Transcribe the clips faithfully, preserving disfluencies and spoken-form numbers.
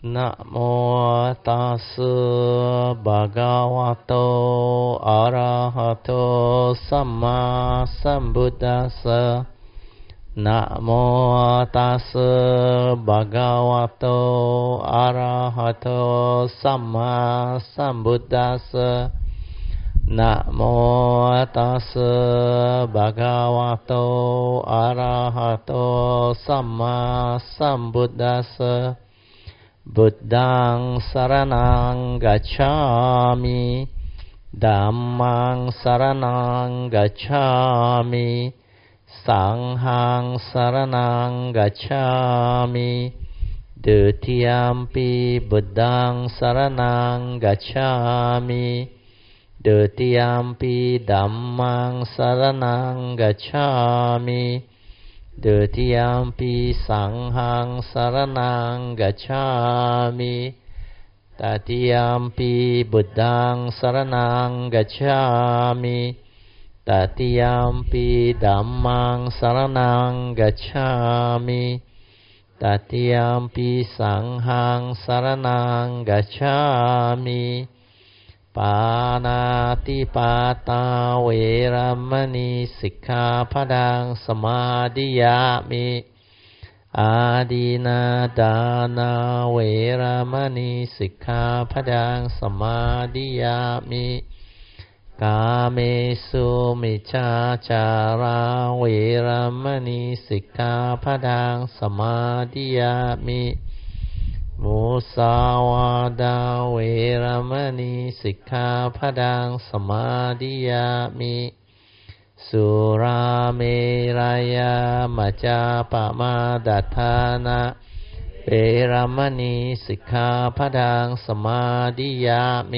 นะโมตัสสะภะคะวะโตอะระหะโตสัมมาสัมพุทธัสสะนะโมตัสสะภะคะวะโตอะระหะโตสัมมาสัมพุทธัสสะนะโมตัสสะภะคะวะโตอะระหะโตสัมมาสัมพุทธัสสะบุตตังสรณังกัจฉามิธัมมังสรณังกัจฉามิสังฆังสรณังกัจฉามิดุติยัมปิบุตตังสรณังกัจฉามิดุติยัมปิธัมมังสรณังกัจฉามิดุติยัมปิสังฆังสรณังกัจฉามิตติยัมปิบุตตังสรณังกัจฉามิตติยัมปิธัมมังสรณังกัจฉามิตติยัมปิสังฆังสรณังกัจฉามิปานาติปาตาเวรมณีสิกขาปดังสมาธิยามิอาดินาดานาเวรมณีสิกขาปดังสมาธิยามิกาเมสุมิจฉาจาราเวรมณีสิกขาปดังสมาธิยามิมุสาวาทาเวรมณีสิกขาปดังสมาธิยามิสุราเมรยามัจจาปมาดัฏฐานะเวรมณีสิกขาปดังสมาธิยามิ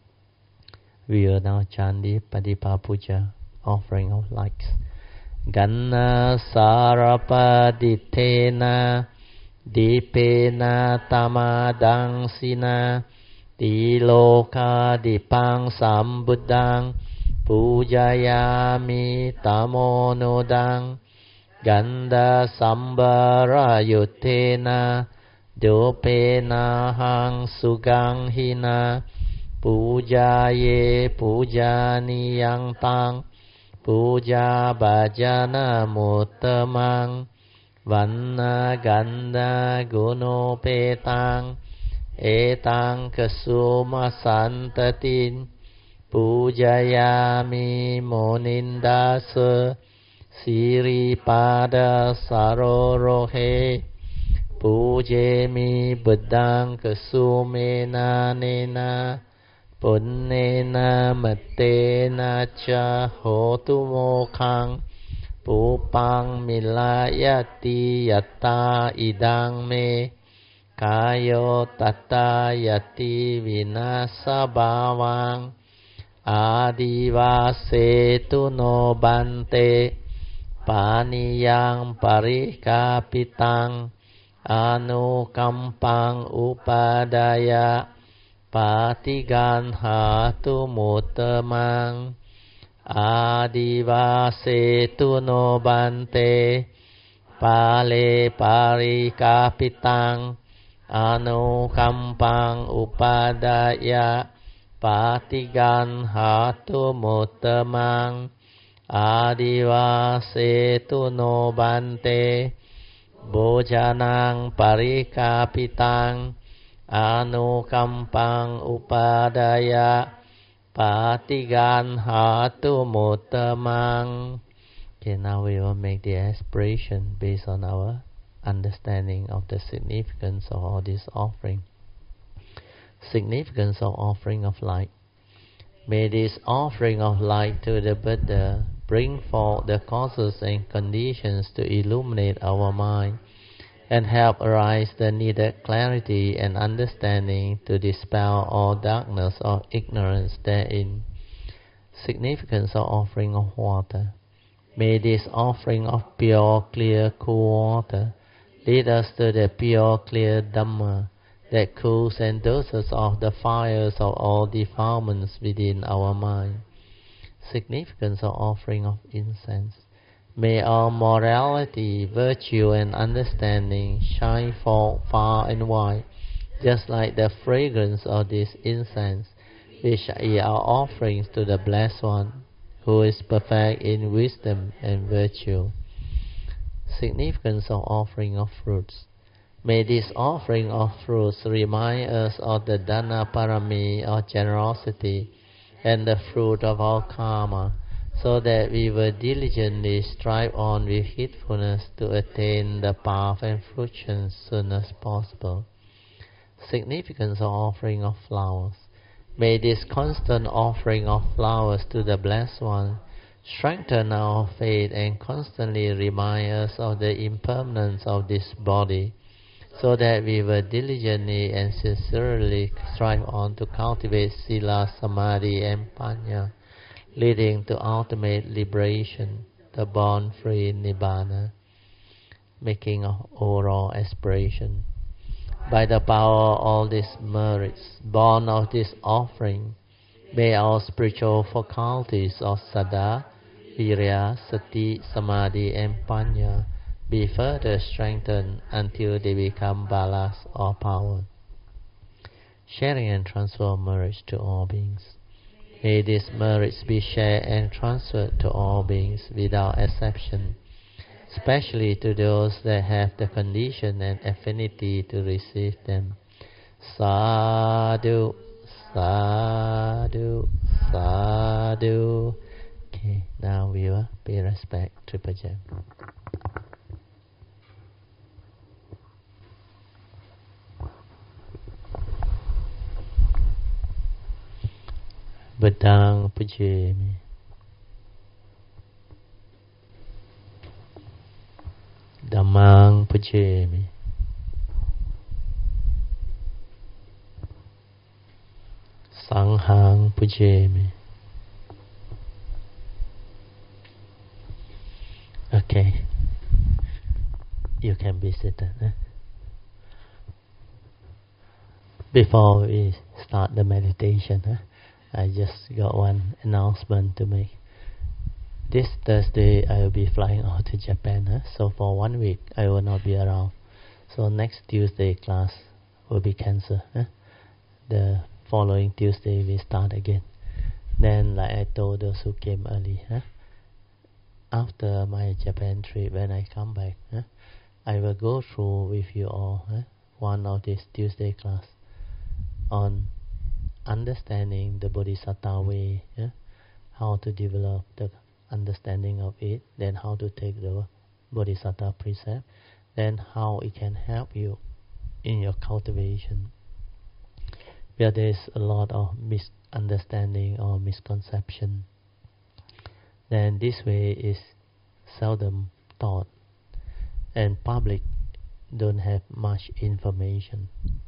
We will now chant the Padipa Puja, offering of lights. Ganna Sarapaditena Dipena Tamadangsina Tiloka Dipang Sambuddhang Pujayami Tamonodang Ganda Sambara Yutena Dopena Hang Sugang Hina Puja ye puja niyang tang Puja bhajana muttamang Vanna ganda guno petang Etang kasuma santatin Pujayami monindasa Siripada sarorohe Pujemi buddhang kasumena nena Punnena mattena cha hotu mokhang Pupang milayati yatta idang me Kayo tata yati vinasa bhavang Adivase tu no bante Paniyang parikapitang Anukampang upadaya Patigan hatu muttamang Adivase tu no bante Pale parikapitang Anukampang upadaya Patigan hatu muttamang Adivase tu no bante Bojanang parikapitang Anukampang upadaya Patigan hatu muttamang. Okay, now we will make the aspiration based on our understanding of the significance of all this offering. Significance of offering of light. May this offering of light to the Buddha bring forth the causes and conditions to illuminate our mind and help arise the needed clarity and understanding to dispel all darkness or ignorance therein. Significance of offering of water. May this offering of pure, clear, cool water lead us to the pure, clear Dhamma that cools and doses off the fires of all defilements within our mind. Significance of offering of incense. May our morality, virtue and understanding shine forth far and wide just like the fragrance of this incense, which is our offerings to the Blessed One, who is perfect in wisdom and virtue. Significance of offering of fruits. May this offering of fruits remind us of the Dana Parami, or generosity, and the fruit of our karma, so that we will diligently strive on with heedfulness to attain the path and fruition as soon as possible. Significance of offering of flowers. May this constant offering of flowers to the Blessed One strengthen our faith and constantly remind us of the impermanence of this body, so that we will diligently and sincerely strive on to cultivate Sila, Samadhi and Panya, leading to ultimate liberation, the born-free Nibbana, making an overall aspiration. By the power of all these merits, born of this offering, may our spiritual faculties of Saddha, Virya, Sati, Samadhi and Panya be further strengthened until they become balas or power. Sharing and transfer of merits to all beings. May these merits be shared and transferred to all beings without exception, especially to those that have the condition and affinity to receive them. Sadhu, sadhu, sadhu. Okay, now we will pay respect to Triple Gem. Buddhang Pujami. Dhammang Pujami. Sanghang Pujami. Okay, you can be seated. Eh? Before we start the meditation, eh? I just got one announcement to make. This Thursday I will be flying out to Japan, eh? So for one week I will not be around. So next Tuesday class will be cancelled. Eh? The following Tuesday we start again. Then, like I told those who came early, eh? After my Japan trip, when I come back, eh? I will go through with you all eh? one of this Tuesday class on understanding the Bodhisattva way, yeah? How to develop the understanding of it, then how to take the Bodhisattva precept, then how it can help you in your cultivation. Where there is a lot of misunderstanding or misconception, then this way is seldom taught, and public don't have much information.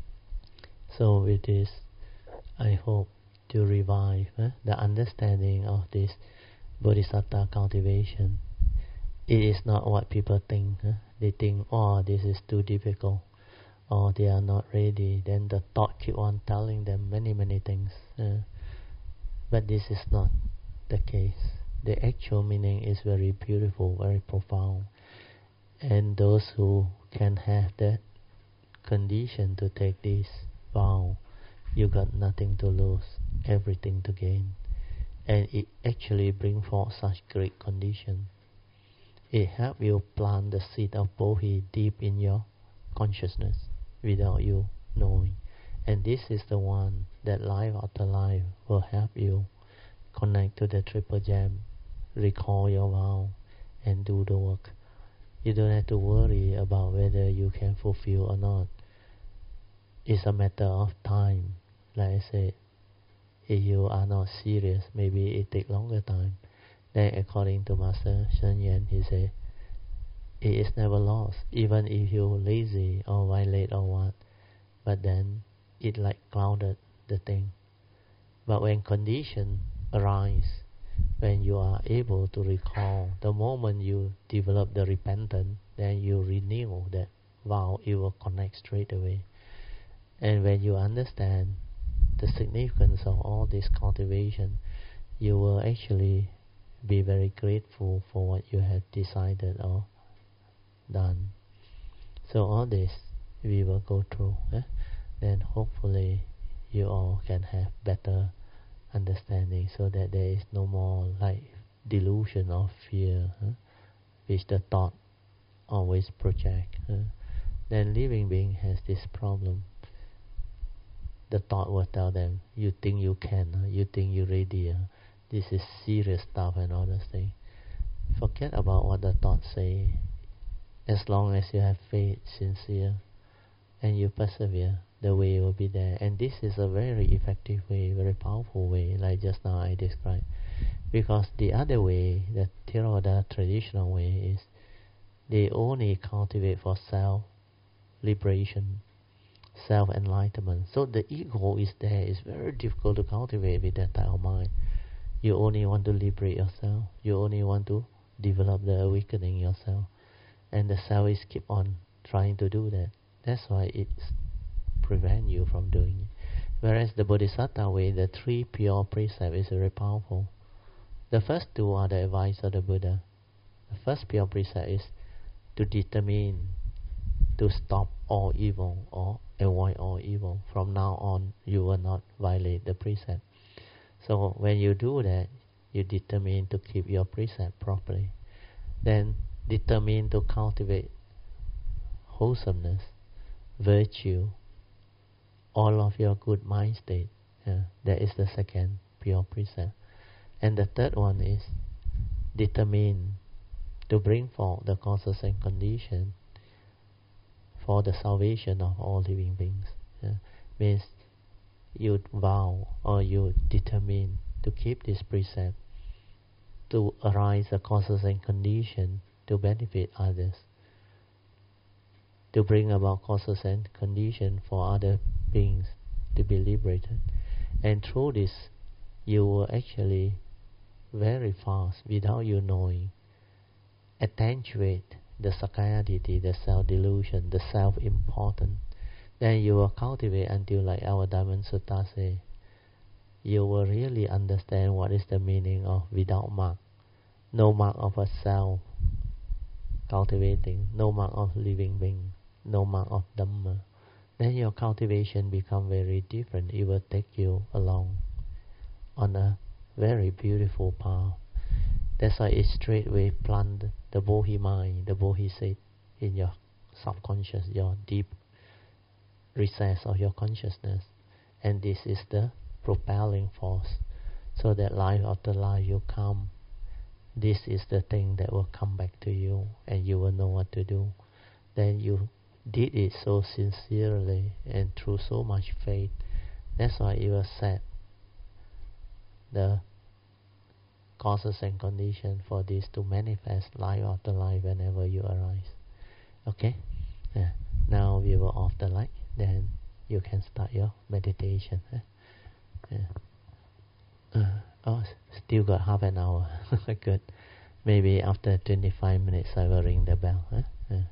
So with this, I hope to revive eh, the understanding of this Bodhisattva cultivation. It is not what people think. Eh? They think, oh, this is too difficult, or they are not ready. Then the thought keep on telling them many, many things. Eh? But this is not the case. The actual meaning is very beautiful, very profound. And those who can have that condition to take this vow, you got nothing to lose, everything to gain. And it actually brings forth such great condition. It helps you plant the seed of Bodhi deep in your consciousness without you knowing. And this is the one that life after life will help you connect to the Triple Gem, recall your vow, and do the work. You don't have to worry about whether you can fulfill or not. It's a matter of time. Like I said, if you are not serious, maybe it take longer time. Then according to Master Shen Yan, he said, it is never lost, even if you're lazy or violate or what. But then it like clouded the thing. But when condition arise, when you are able to recall, the moment you develop the repentance, then you renew that vow, it will connect straight away. And when you understand the significance of all this cultivation, you will actually be very grateful for what you have decided or done. So all this we will go through. Eh? then hopefully you all can have better understanding, so that there is no more like delusion or fear, huh? which the thought always project. Huh? Then living being has this problem. The thought will tell them, you think you can, huh? you think you're ready, huh? This is serious stuff and all those things. Forget about what the thoughts say. As long as you have faith, sincere, and you persevere, the way will be there. And this is a very effective way, very powerful way, like just now I described. Because the other way, the Theravada traditional way, is they only cultivate for self-liberation, self-enlightenment. So the ego is there. It's very difficult to cultivate with that type of mind. You only want to liberate yourself. You only want to develop the awakening yourself. And the self is keep on trying to do that. That's why it prevents you from doing it. Whereas the Bodhisattva way, the three pure precepts, is very powerful. The first two are the advice of the Buddha. The first pure precept is to determine to stop all evil or avoid all evil. From now on, you will not violate the precept. So when you do that, you determine to keep your precept properly. Then determine to cultivate wholesomeness, virtue, all of your good mind state. Yeah, that is the second pure precept. And the third one is determine to bring forth the causes and conditions for the salvation of all living beings. Yeah. Means you vow or you determine to keep this precept, to arise the causes and conditions to benefit others, to bring about causes and conditions for other beings to be liberated. And through this, you will actually very fast, without you knowing, attenuate the Sakaya Ditti, the self-delusion, the self-importance. Then you will cultivate until, like our Diamond Sutta say, you will really understand what is the meaning of without mark. No mark of a self cultivating, no mark of living being, no mark of Dhamma. Then your cultivation become very different. It will take you along on a very beautiful path. That's why it straightway plant the Bodhi mind, the Bodhi seed in your subconscious, your deep recess of your consciousness. And this is the propelling force. So that life after life you come, this is the thing that will come back to you, and you will know what to do. Then you did it so sincerely and through so much faith. That's why it was said the causes and conditions for this to manifest life after life whenever you arise. Okay? Yeah. Now we will off the light. Then you can start your meditation. Eh? Yeah. Uh, oh, still got half an hour. Good. Maybe after twenty-five minutes I will ring the bell. Eh? Yeah.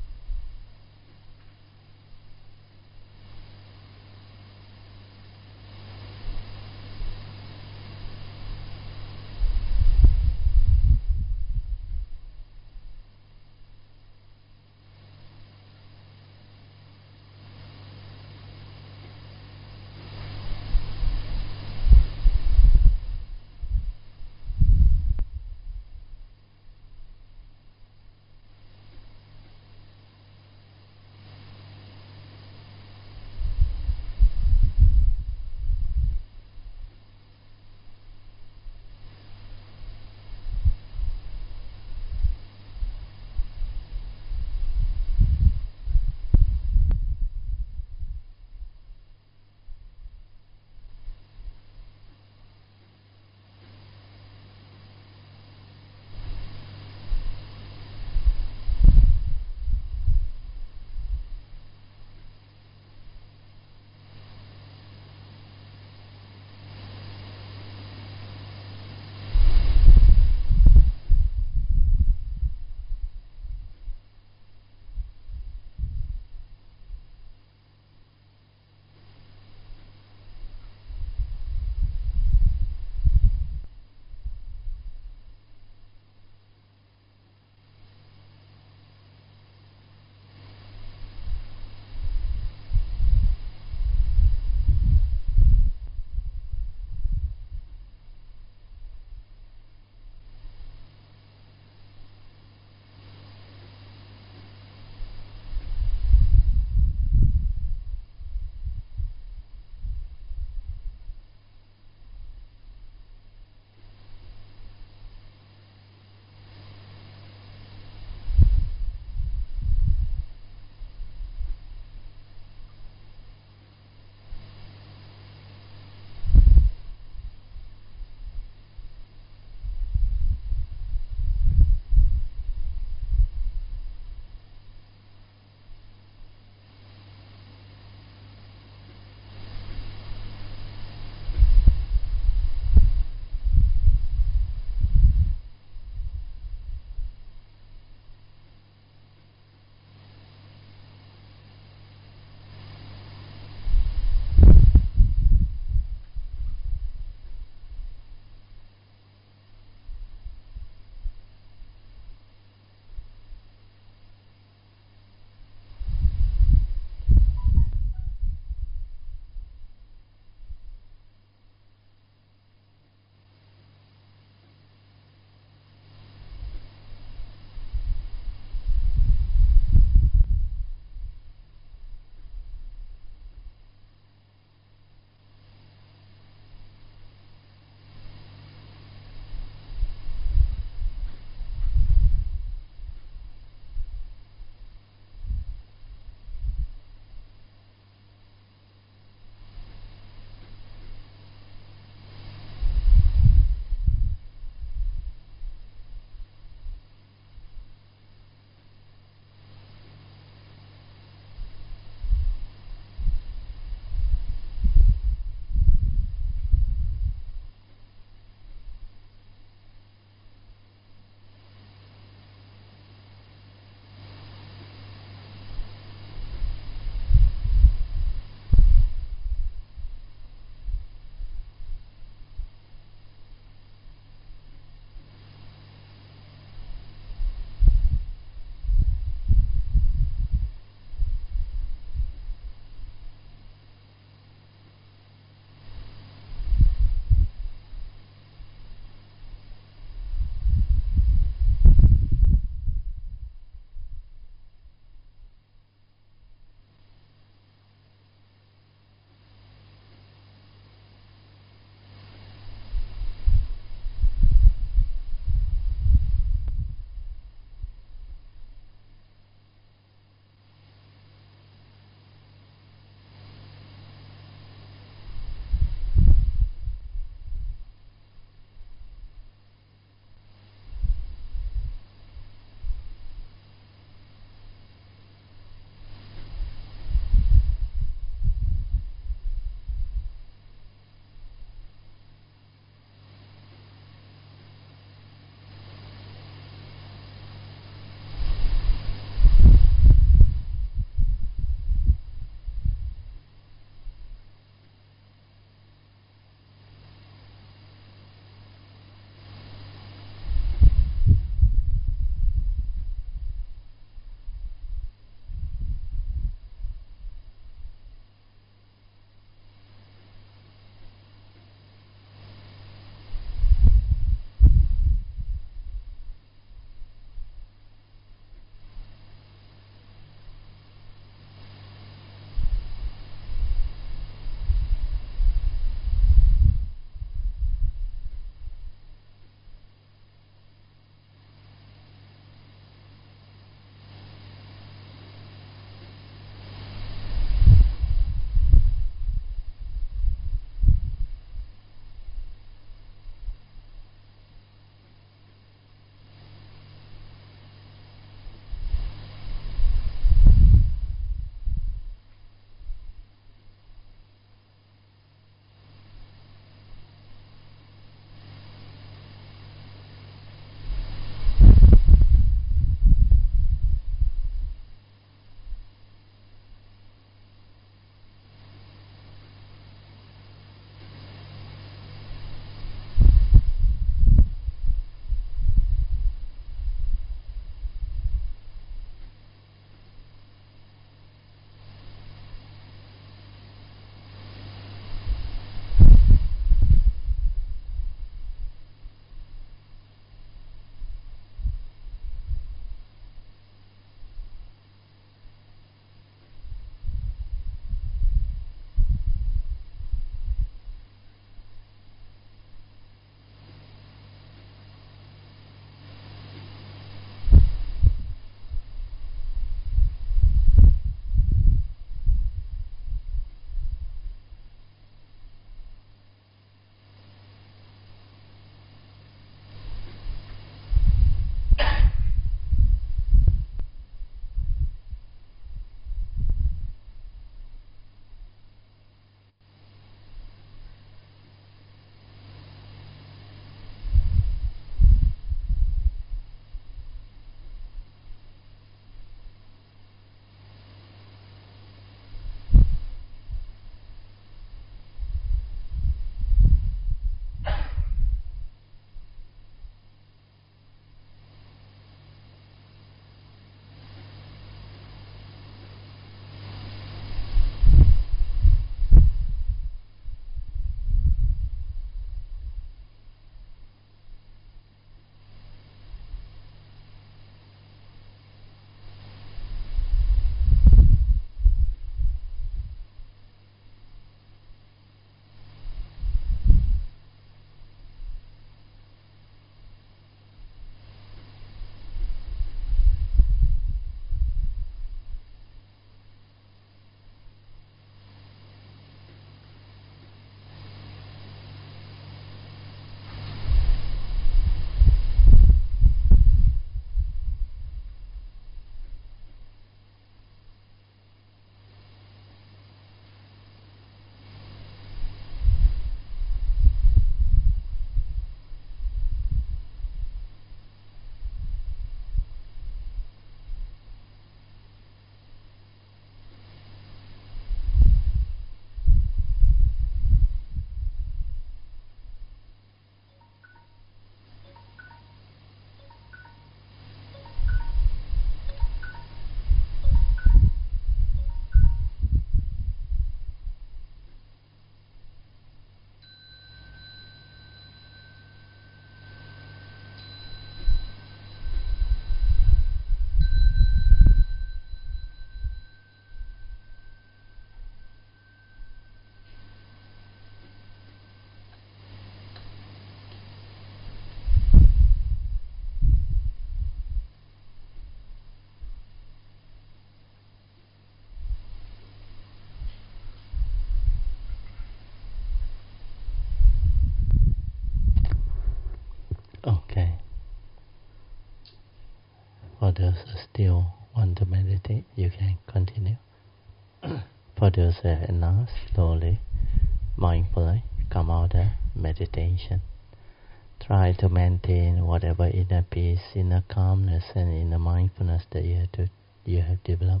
those who still want to meditate, you can continue. For those who are enough, slowly, mindfully come out of meditation. Try to maintain whatever inner peace, inner calmness, and inner mindfulness that you have, to, you have developed.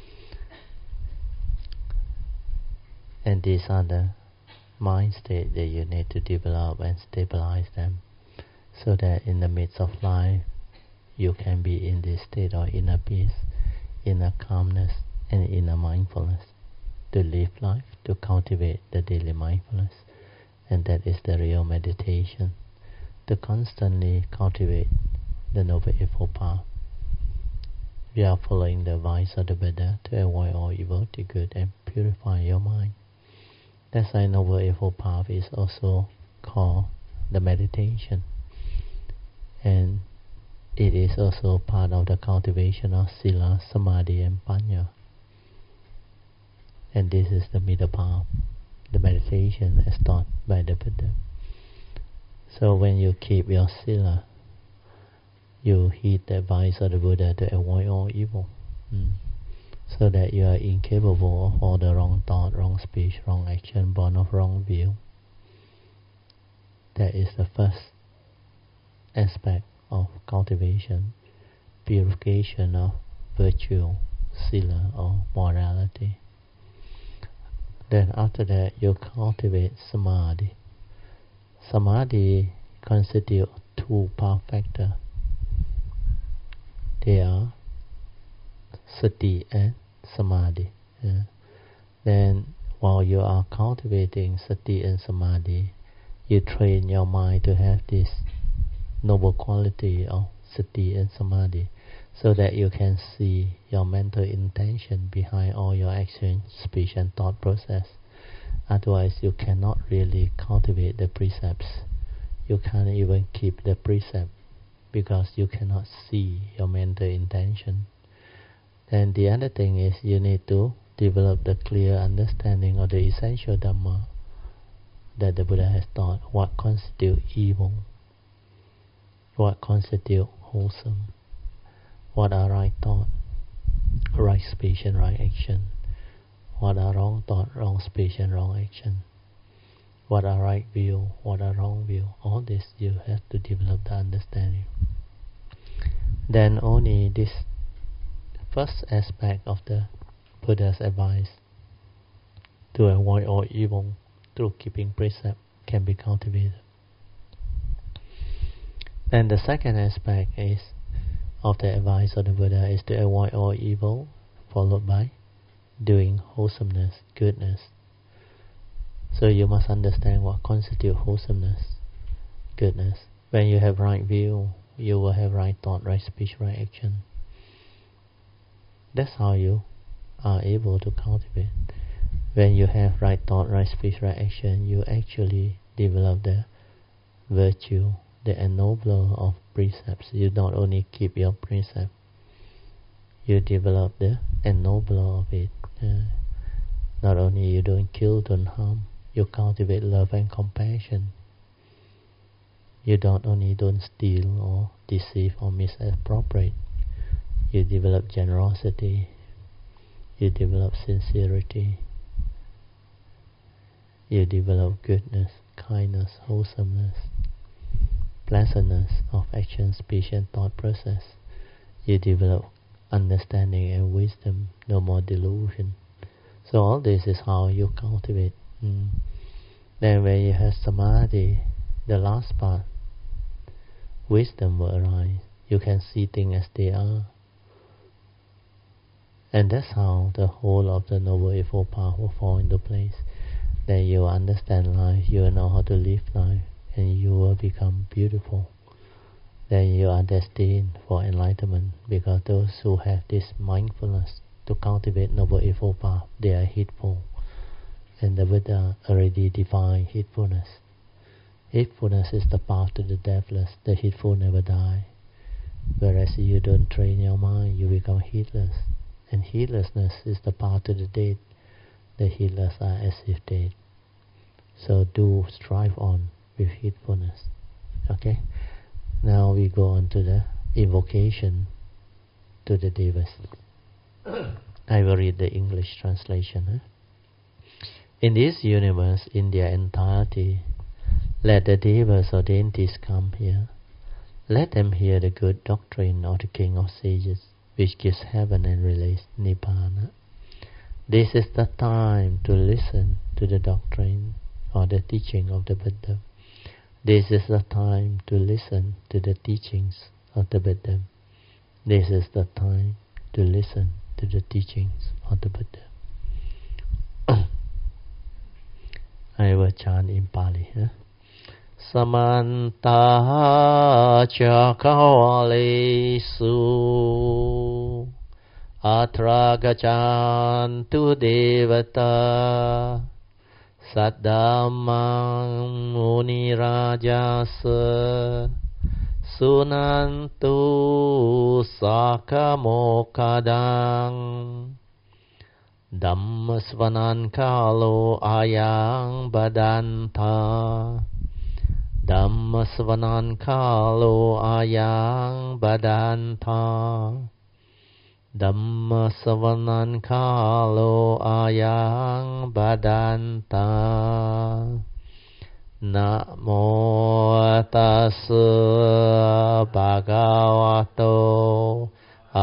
And these are the mind states that you need to develop and stabilize them, so that in the midst of life, you can be in this state of inner peace, inner calmness, and inner mindfulness, to live life, to cultivate the daily mindfulness. And that is the real meditation, to constantly cultivate the Noble Eightfold Path. We are following the advice of the Buddha to avoid all evil, do good, and purify your mind. That's why Noble Eightfold Path is also called the meditation. And it is also part of the cultivation of Sila, Samadhi, and Panya. And this is the middle path, the meditation as taught by the Buddha. So when you keep your Sila, you heed the advice of the Buddha to avoid all evil, mm. so that you are incapable of all the wrong thought, wrong speech, wrong action, born of wrong view. That is the first aspect of cultivation, purification of virtue, Sila, or morality. Then after that, you cultivate Samadhi. Samadhi constitutes two path factors. They are Sati and Samadhi. Yeah. Then while you are cultivating Sati and Samadhi, you train your mind to have this noble quality of Sati and Samadhi, so that you can see your mental intention behind all your action, speech, and thought process. Otherwise, you cannot really cultivate the precepts. You can't even keep the precept, because you cannot see your mental intention. Then the other thing is you need to develop the clear understanding of the essential Dhamma that the Buddha has taught. What constitutes evil? What constitutes wholesome? What are right thought, right speech, and right action? What are wrong thought, wrong speech, and wrong action? What are right view, what are wrong view? All this you have to develop the understanding. Then only this first aspect of the Buddha's advice to avoid all evil through keeping precept can be cultivated. And the second aspect is of the advice of the Buddha is to avoid all evil, followed by doing wholesomeness, goodness. So you must understand what constitutes wholesomeness, goodness. When you have right view, you will have right thought, right speech, right action. That's how you are able to cultivate. When you have right thought, right speech, right action, you actually develop the virtue, the ennobler of precepts. You not only keep your precept, you develop the ennobler of it. Uh, not only you don't kill, don't harm, you cultivate love and compassion. You don't only don't steal or deceive or misappropriate. You develop generosity. You develop sincerity. You develop goodness, kindness, wholesomeness, pleasantness of action, speech, and thought process. You develop understanding and wisdom, no more delusion. So all this is how you cultivate. Mm. Then when you have Samadhi, the last part, wisdom will arise. You can see things as they are. And that's how the whole of the Noble Eightfold Path will fall into place. Then you will understand life, you will know how to live life, and you will become beautiful. Then you are destined for enlightenment, because those who have this mindfulness to cultivate Noble Eightfold Path, they are heedful. And the Buddha already defined heedfulness. Heedfulness is the path to the deathless. The heedful never die. Whereas if you don't train your mind, you become heedless. And heedlessness is the path to the dead. The heedless are as if dead. So do strive on with heedfulness. Okay? Now we go on to the invocation to the devas. I will read the English translation. Huh? In this universe, in their entirety, let the devas or deities come here. Let them hear the good doctrine of the King of Sages, which gives heaven and release Nibbana. This is the time to listen to the doctrine or the teaching of the Buddha. This is the time to listen to the teachings of the Buddha. This is the time to listen to the teachings of the Buddha. I will chant in Pali. Huh? Samanta Chakawalesu Atra Gacantu Devata Saddhamang Munirajasa Sunantu Sakamokadang Dhammasvanan Kalo Ayang Badanta Dhammasvanan Kalo Ayang Badanta Dhammasvanan Kalo Ayang Badanta Namo Tassa Bhagavato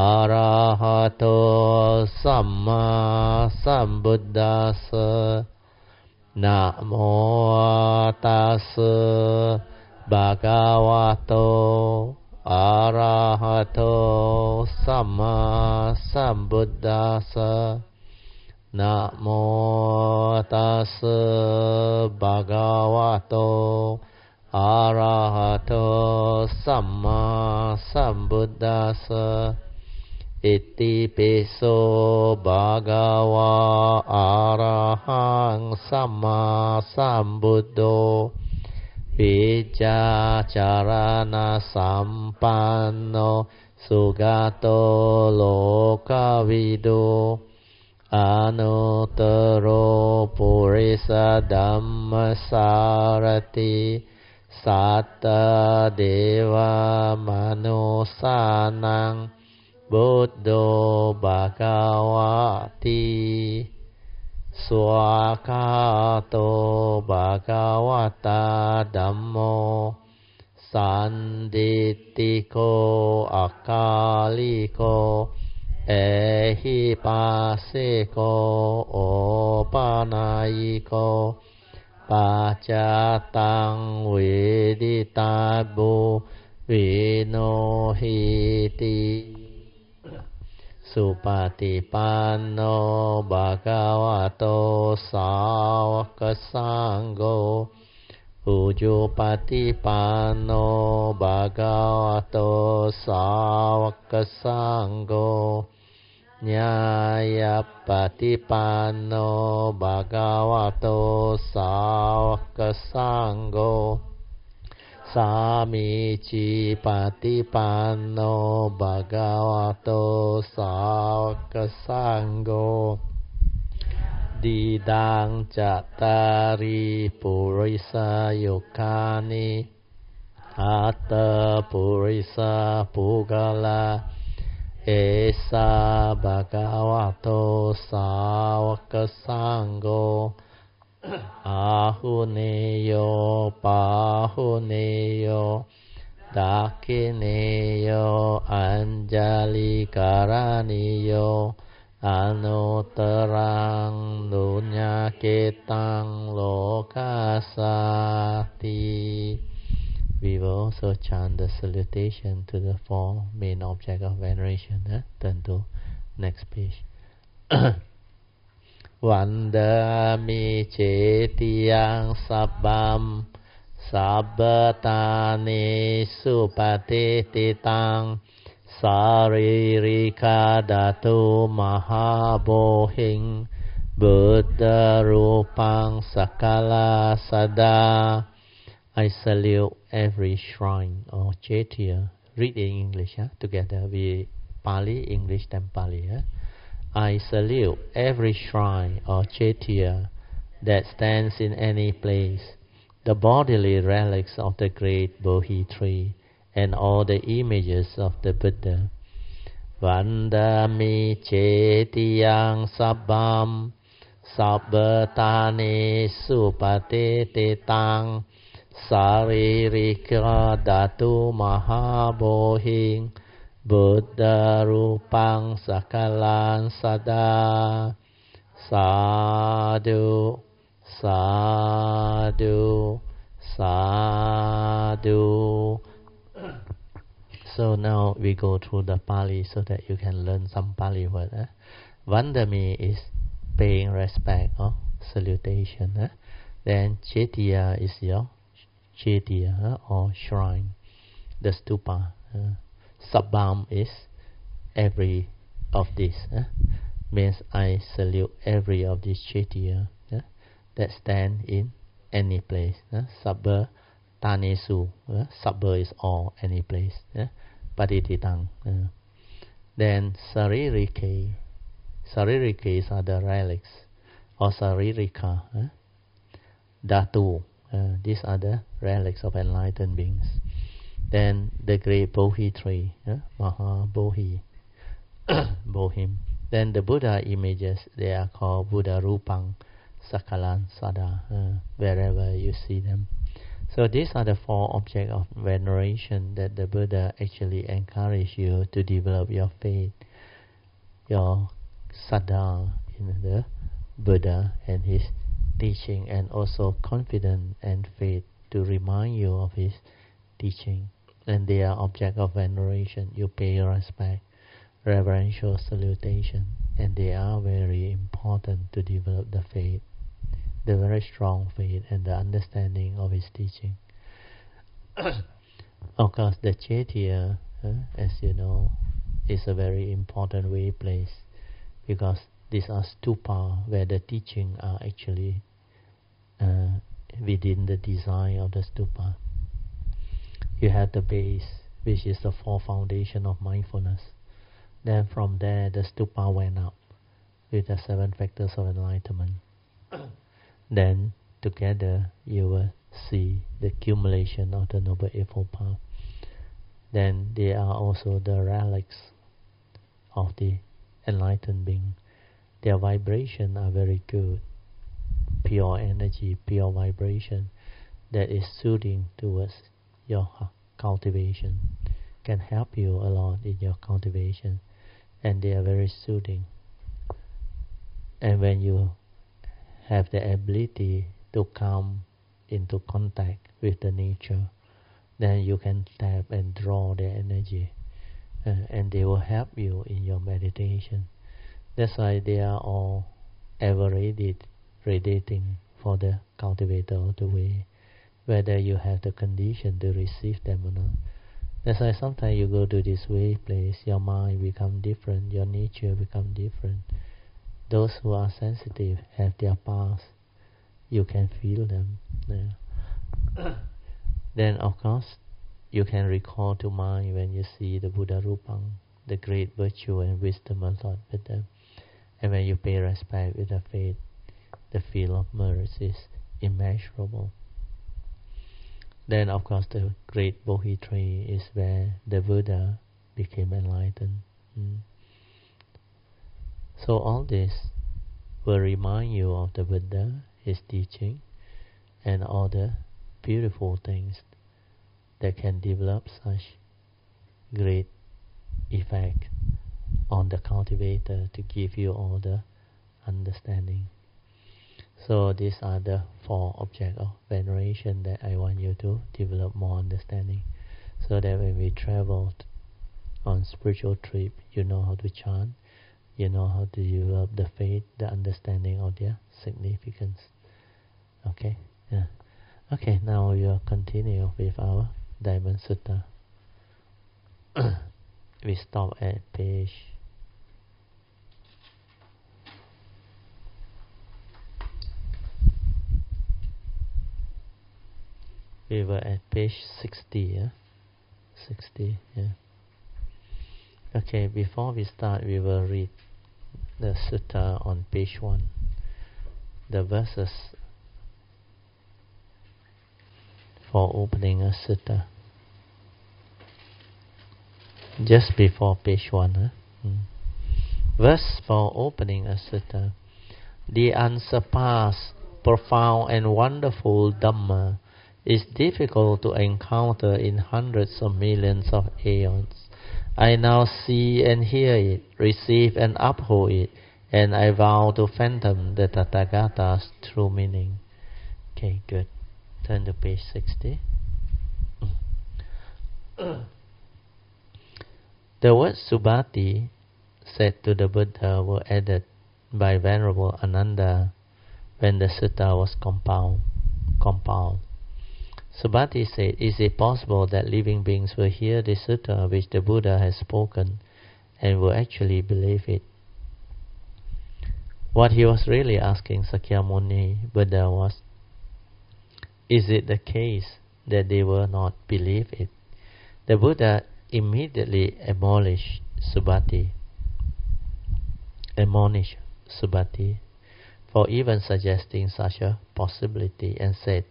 Arahato Samma Sambuddhassa Namo Tassa Bhagavato Arahato Samma Sambuddhassa Namo Tassa Bhagavato Arahato Samma Sambuddhassa Iti piso bhagava arahang samma sambuddho Vijacarana sampanno sugato lokavido Anuttaro purisa dhammasarati Satta deva manusanang Buddho Bhagavati Swakato Bhagavata Dhammo Sanditiko Akaliko Ehipasiko Opanayiko Pacatang Viditabu Vinohiti Supatipanno Bhagavato Sāvaka Sangho Ujupatipanno Bhagavato Sāvaka Sangho Nyayapatipanno Bhagavato Sāvaka Sangho Samici patipanno bhagavato sāvaka sangho Didang cattari purisa yukani Atta purisa pugala Esa bhagavato sāvaka sangho Ahuneyo pahuneyo dakineyo anjali karaniyo anutarang nunyaketang lokasati. We will also chant the salutation to the four main objects of veneration. Eh? Turn to next page. Vandami cetiyang sabbam sabbatani supatititang saririka datu mahabohing Buddha rupang sakala sada. I salute every shrine or chetya. Read in English huh? Together. We Pali, English, then Pali. Huh? I salute every shrine or chetya that stands in any place, the bodily relics of the great Bodhi tree, and all the images of the Buddha. Vandami cetiyang sabbam sabbatani supatititang saririka datu mahabohing Buddha rupang sakalan sada sadhu sadhu sadhu. So now we go through the Pali so that you can learn some Pali word. Eh? Vandami is paying respect or salutation. Eh? Then Chetya is your Chetya eh? or shrine, the stupa. Eh? Sabbam is every of this. Eh? Means I salute every of these Chetya eh? that stand in any place. Eh? Sabba Tanesu. Eh? Sabba is all, any place. Eh? Patititang. Uh, then saririke. Saririkes are the relics or saririka. Uh, Dhatu. Uh, these are the relics of enlightened beings. Then the great Bodhi tree. Uh, Maha Bodhi. Bohim. Then the Buddha images, they are called Buddha Rupang Sakalan Sada. Uh, wherever you see them. So these are the four objects of veneration that the Buddha actually encouraged you to develop your faith, your saddha in the Buddha and his teaching, and also confidence and faith to remind you of his teaching. And they are object of veneration. You pay respect, reverential salutation, and they are very important to develop the faith. The very strong faith and the understanding of his teaching. Of course, the Chetya, uh, as you know, is a very important way place, because these are stupa where the teaching are actually uh, within the design of the stupa. You have the base, which is the four foundation of mindfulness. Then from there, the stupa went up with the seven factors of enlightenment. Then together you will see the accumulation of the Noble Eightfold Path. Then they are also the relics of the enlightened being. Their vibration are very good, pure energy, pure vibration that is soothing towards your cultivation, can help you a lot in your cultivation, and they are very soothing. And when you have the ability to come into contact with the nature, then you can tap and draw their energy, uh, and they will help you in your meditation. That's why they are all ever ready, radiating for the cultivator of the way, whether you have the condition to receive them or not. That's why sometimes you go to this way place, your mind become different, your nature become different. Those who are sensitive have their paths. You can feel them. Yeah. Then, of course, you can recall to mind when you see the Buddha Rupang, the great virtue and wisdom a lot with them. And when you pay respect with the faith, the field of mercy is immeasurable. Then, of course, the great Bodhi tree is where the Buddha became enlightened. Mm. So all this will remind you of the Buddha, his teaching, and all the beautiful things that can develop such great effect on the cultivator to give you all the understanding. So these are the four objects of veneration that I want you to develop more understanding, so that when we travel on spiritual trip, you know how to chant, you know how to develop the faith, the understanding of their significance. Okay? Yeah. Okay, now we will continue with our Diamond Sutta. We stop at page we were at page sixty, yeah? sixty, yeah. Okay, before we start, we will read the sutta on page one. The verses for opening a sutta. Just before page one, huh? Hmm. Verse for opening a sutta. The unsurpassed, profound and wonderful Dhamma is difficult to encounter in hundreds of millions of aeons. I now see and hear it, receive and uphold it, and I vow to fathom the Tathagata's true meaning. Okay, good. Turn to page sixty. The word Subhati said to the Buddha were added by Venerable Ananda when the sutta was compiled. compiled. Subhati said, is it possible that living beings will hear the sutta which the Buddha has spoken and will actually believe it? What he was really asking Sakyamuni Buddha was, is it the case that they will not believe it? The Buddha immediately abolished Subhati, admonished Subhati for even suggesting such a possibility, and said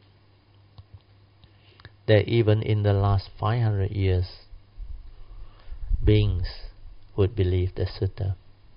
that even in the last five hundred years, beings would believe the sutta.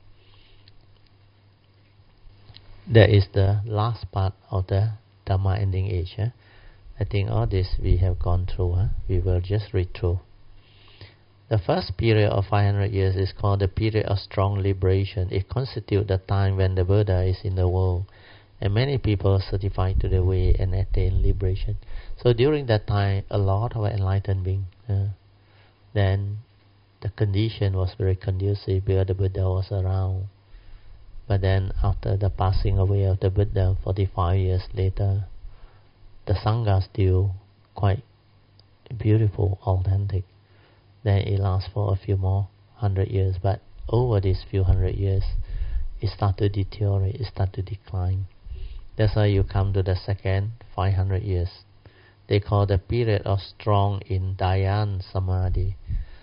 That is the last part of the Dhamma ending age. Huh? I think all this we have gone through. Huh? We will just read through. The first period of five hundred years is called the period of strong liberation. It constitutes the time when the Buddha is in the world, and many people certify to the way and attain liberation. So during that time, a lot of enlightened beings. Uh, then the condition was very conducive because the Buddha was around. But then after the passing away of the Buddha, forty-five years later, the Sangha still quite beautiful, authentic. Then it lasts for a few more hundred years. But over these few hundred years, it starts to deteriorate, it starts to decline. That's why you come to the second five hundred years. They call the period of strong in Dhyan Samadhi.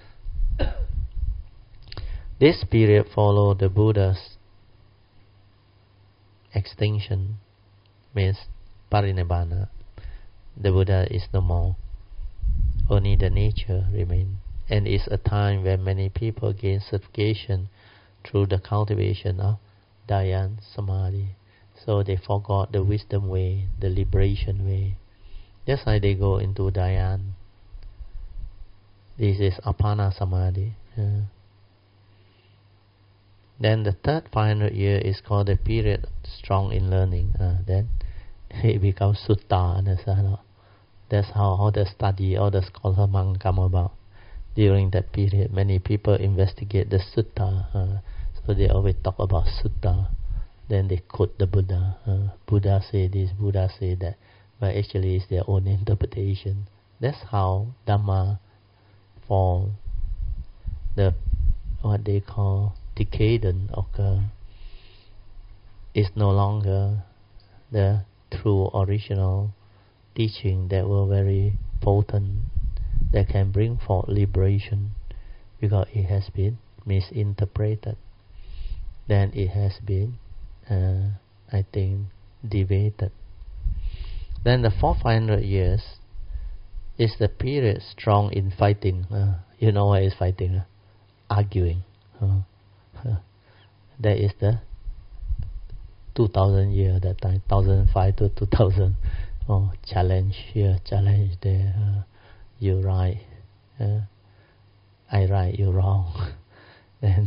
This period followed the Buddha's extinction, means Parinibbana. The Buddha is no more. Only the nature remains. And it's a time when many people gain certification through the cultivation of Dhyan Samadhi. So they forgot the wisdom way, the liberation way. That's why they go into Dhyan. This is Apana Samadhi. Uh, then the third five hundred year is called the period strong in learning. Uh, then it becomes Sutta. That's how, that's how all the study, all the scholar monk come about. During that period, many people investigate the Sutta. Uh, so they always talk about Sutta. Then they quote the Buddha. Uh, Buddha say this, Buddha say that. But actually it's their own interpretation. That's how Dhamma form. The what they call decadent occur. It's no longer the true original teaching that were very potent, that can bring forth liberation, because it has been misinterpreted. Then it has been, uh, I think, debated. Then the fourth five hundred years is the period strong in fighting. Uh, you know what is fighting? Uh? Arguing. Uh, uh, that is the two thousand year that time, one thousand five to two thousand. Oh, challenge here, challenge there. Uh, you right, uh, I right, you wrong. Then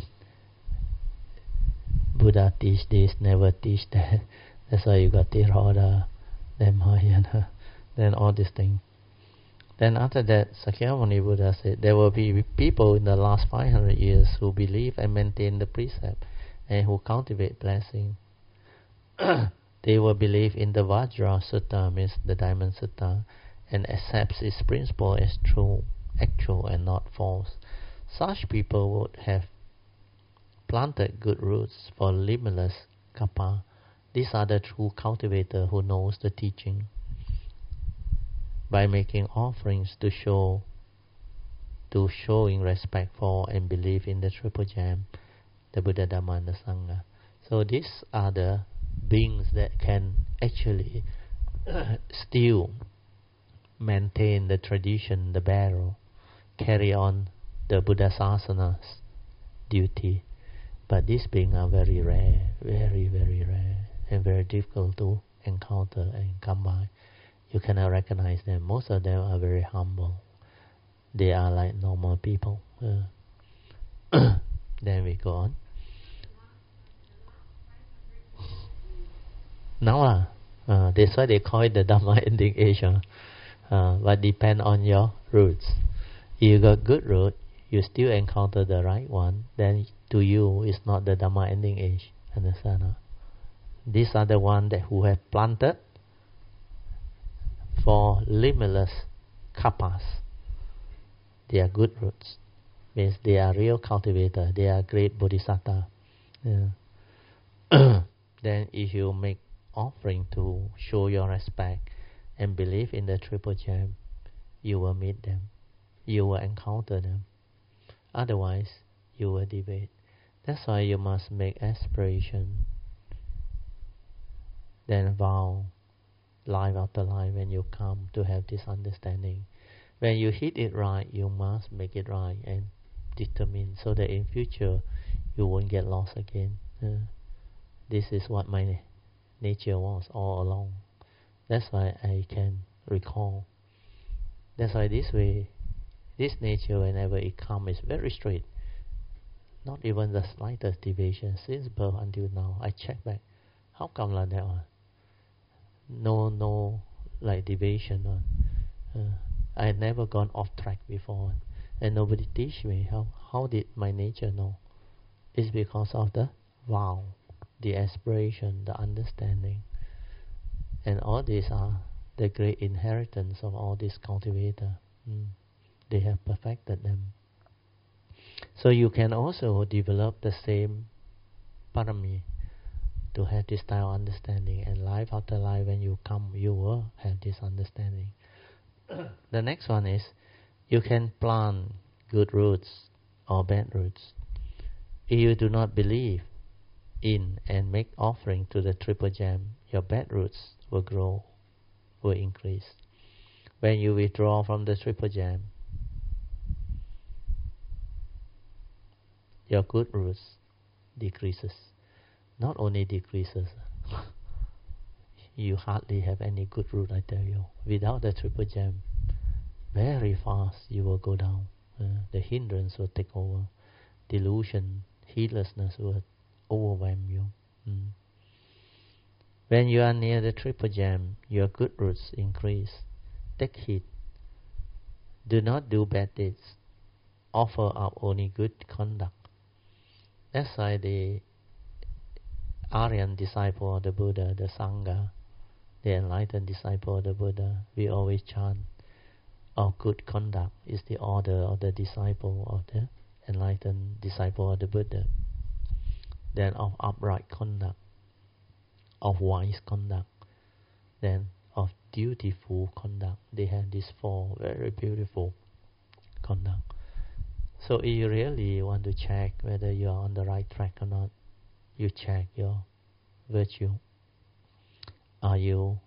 Buddha teach this, never teach that. That's why you got Theravada, then Mahayana, then all these things. Then after that, Sakyamuni Buddha said, there will be people in the last five hundred years who believe and maintain the precept and who cultivate blessing. They will believe in the Vajra Sutta, means the Diamond Sutta, and accepts its principle as true, actual and not false. Such people would have planted good roots for limitless kappa. These are the true cultivator who knows the teaching. By making offerings to show, to showing respect for and belief in the Triple Gem, the Buddha, Dhamma and the Sangha. So these are the beings that can actually still maintain the tradition, the barrel, carry on the Buddha Sasana's duty. But these beings are very rare, very, very rare, and very difficult to encounter and come by. You cannot recognize them. Most of them are very humble. They are like normal people. Uh, then we go on. Now, uh, uh, that's why they call it the Dhamma ending age. Uh, uh, but depend on your roots. If you got good root, you still encounter the right one, then to you it's not the Dhamma ending age. Understand? Huh? These are the ones that who have planted for limitless kapas. They are good roots. Means they are real cultivator. They are great bodhisattva. Yeah. Then if you make offering to show your respect and believe in the triple gem, you will meet them. You will encounter them. Otherwise, you will debate. That's why you must make aspiration, then vow, life after life, when you come to have this understanding. When you hit it right, you must make it right and determine so that in future you won't get lost again. Uh, this is what my nature was all along. That's why I can recall. That's why this way, this nature, whenever it comes, is very straight. Not even the slightest deviation since birth until now. I check back. How come like that one? No, no, like deviation one. Uh, I had never gone off track before, and nobody teach me how. How did my nature know? It's because of the vow, the aspiration, the understanding, and all these are the great inheritance of all these cultivators. Mm. They have perfected them. So you can also develop the same parami to have this style of understanding, and life after life, when you come, you will have this understanding. The next one is you can plant good roots or bad roots. If you do not believe in and make offering to the triple gem, your bad roots will grow, will increase. When you withdraw from the triple gem, your good roots decreases. Not only decreases, you hardly have any good root, I tell you. Without the triple gem, very fast you will go down. Uh, the hindrance will take over. Delusion, heedlessness will overwhelm you. Mm. When you are near the triple gem, your good roots increase. Take heed. Do not do bad deeds. Offer up only good conduct. That's why the Aryan disciple of the Buddha, the Sangha, the enlightened disciple of the Buddha, we always chant, of good conduct is the order of the disciple of the enlightened disciple of the Buddha. Then of upright conduct, of wise conduct, then of dutiful conduct. They have these four very beautiful conduct. So if you really want to check whether you are on the right track or not, you check your virtue. Are you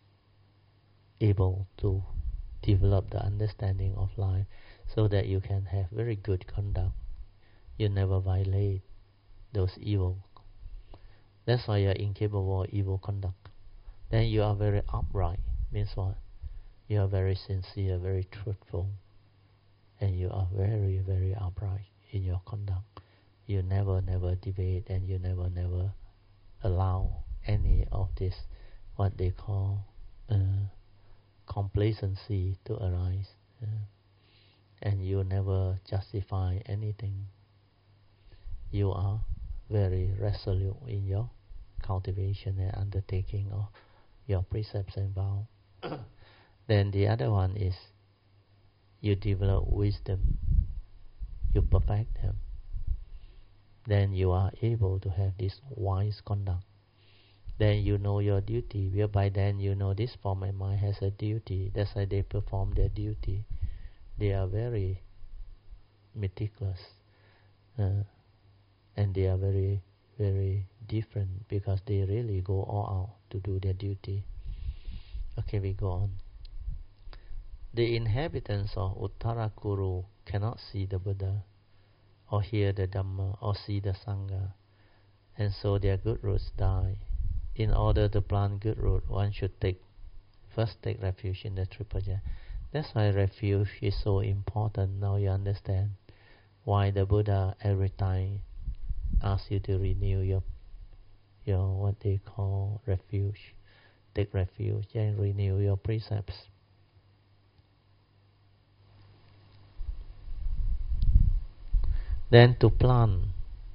able to develop the understanding of life so that you can have very good conduct? You never violate those evil. That's why you are incapable of evil conduct. Then you are very upright. Means what? You are very sincere, very truthful, and you are very, very upright in your conduct. You never, never debate, and you never, never allow any of this, what they call uh, complacency to arise. Uh, and you never justify anything. You are very resolute in your cultivation and undertaking of your precepts and vow. Then the other one is you develop wisdom. You perfect them. Then you are able to have this wise conduct. Then you know your duty, whereby then you know this form of mind has a duty. That's why they perform their duty. They are very meticulous. Uh, and they are very, very different because they really go all out to do their duty. Okay, we go on. The inhabitants of Uttarakuru cannot see the Buddha. or hear the Dhamma, or see the Sangha, and so their good roots die. In order to plant good root, one should take first take refuge in the Triple Gem. That's why refuge is so important. Now you understand why the Buddha every time asks you to renew your your what they call refuge. Take refuge and renew your precepts. Then to plant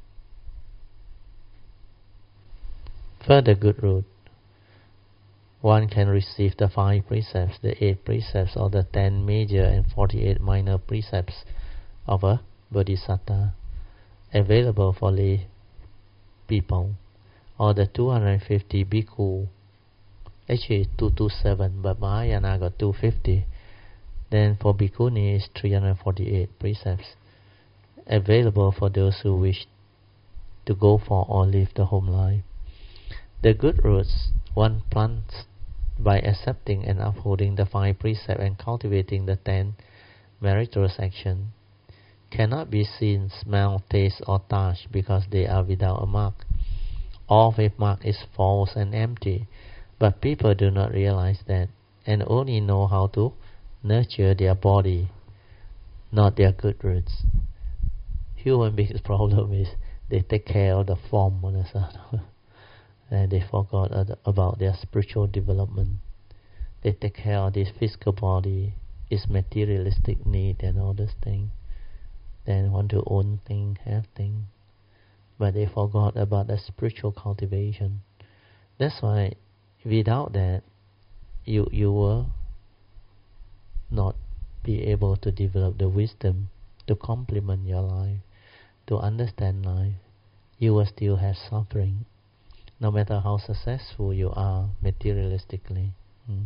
further good root, one can receive the five precepts, the eight precepts, or the ten major and forty-eight minor precepts of a Bodhisattva, available for lay people, or the two hundred fifty bhikkhu, actually two hundred twenty-seven, but Mahayana got two hundred fifty. Then for bhikkhuni is three hundred forty-eight precepts, available for those who wish to go for or live the home life. The good roots one plants by accepting and upholding the five precepts and cultivating the ten meritorious actions cannot be seen, smelled, tasted, or touched because they are without a mark. All with mark is false and empty, but people do not realize that and only know how to nurture their body, not their good roots. Human beings' problem is they take care of the form and they forgot about their spiritual development. They take care of this physical body, its materialistic need and all these things. Then want to own things, have things, but they forgot about the spiritual cultivation. That's why without that, you you will not be able to develop the wisdom to complement your life, to understand life. You will still have suffering, no matter how successful you are materialistically. Hmm.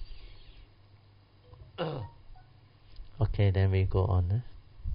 Okay, then we go on. Eh?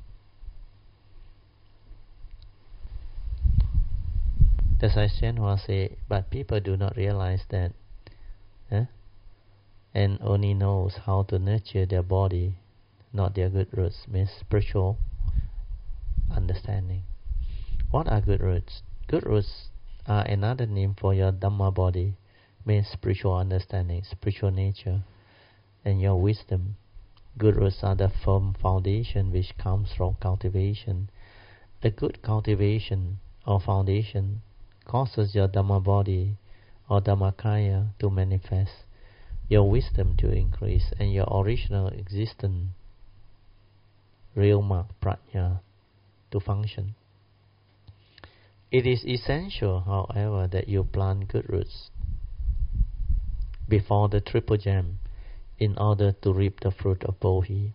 The Session was say, but people do not realize that, eh? and only knows how to nurture their body, not their good roots, means spiritual understanding. What are good roots? Good roots are another name for your Dhamma body, means spiritual understanding, spiritual nature, and your wisdom. Good roots are the firm foundation which comes from cultivation. A good cultivation or foundation causes your Dhamma body or Dhammakaya to manifest, your wisdom to increase, and your original existence, real mark prajna, to function. It is essential, however, that you plant good roots before the Triple Gem in order to reap the fruit of Bodhi.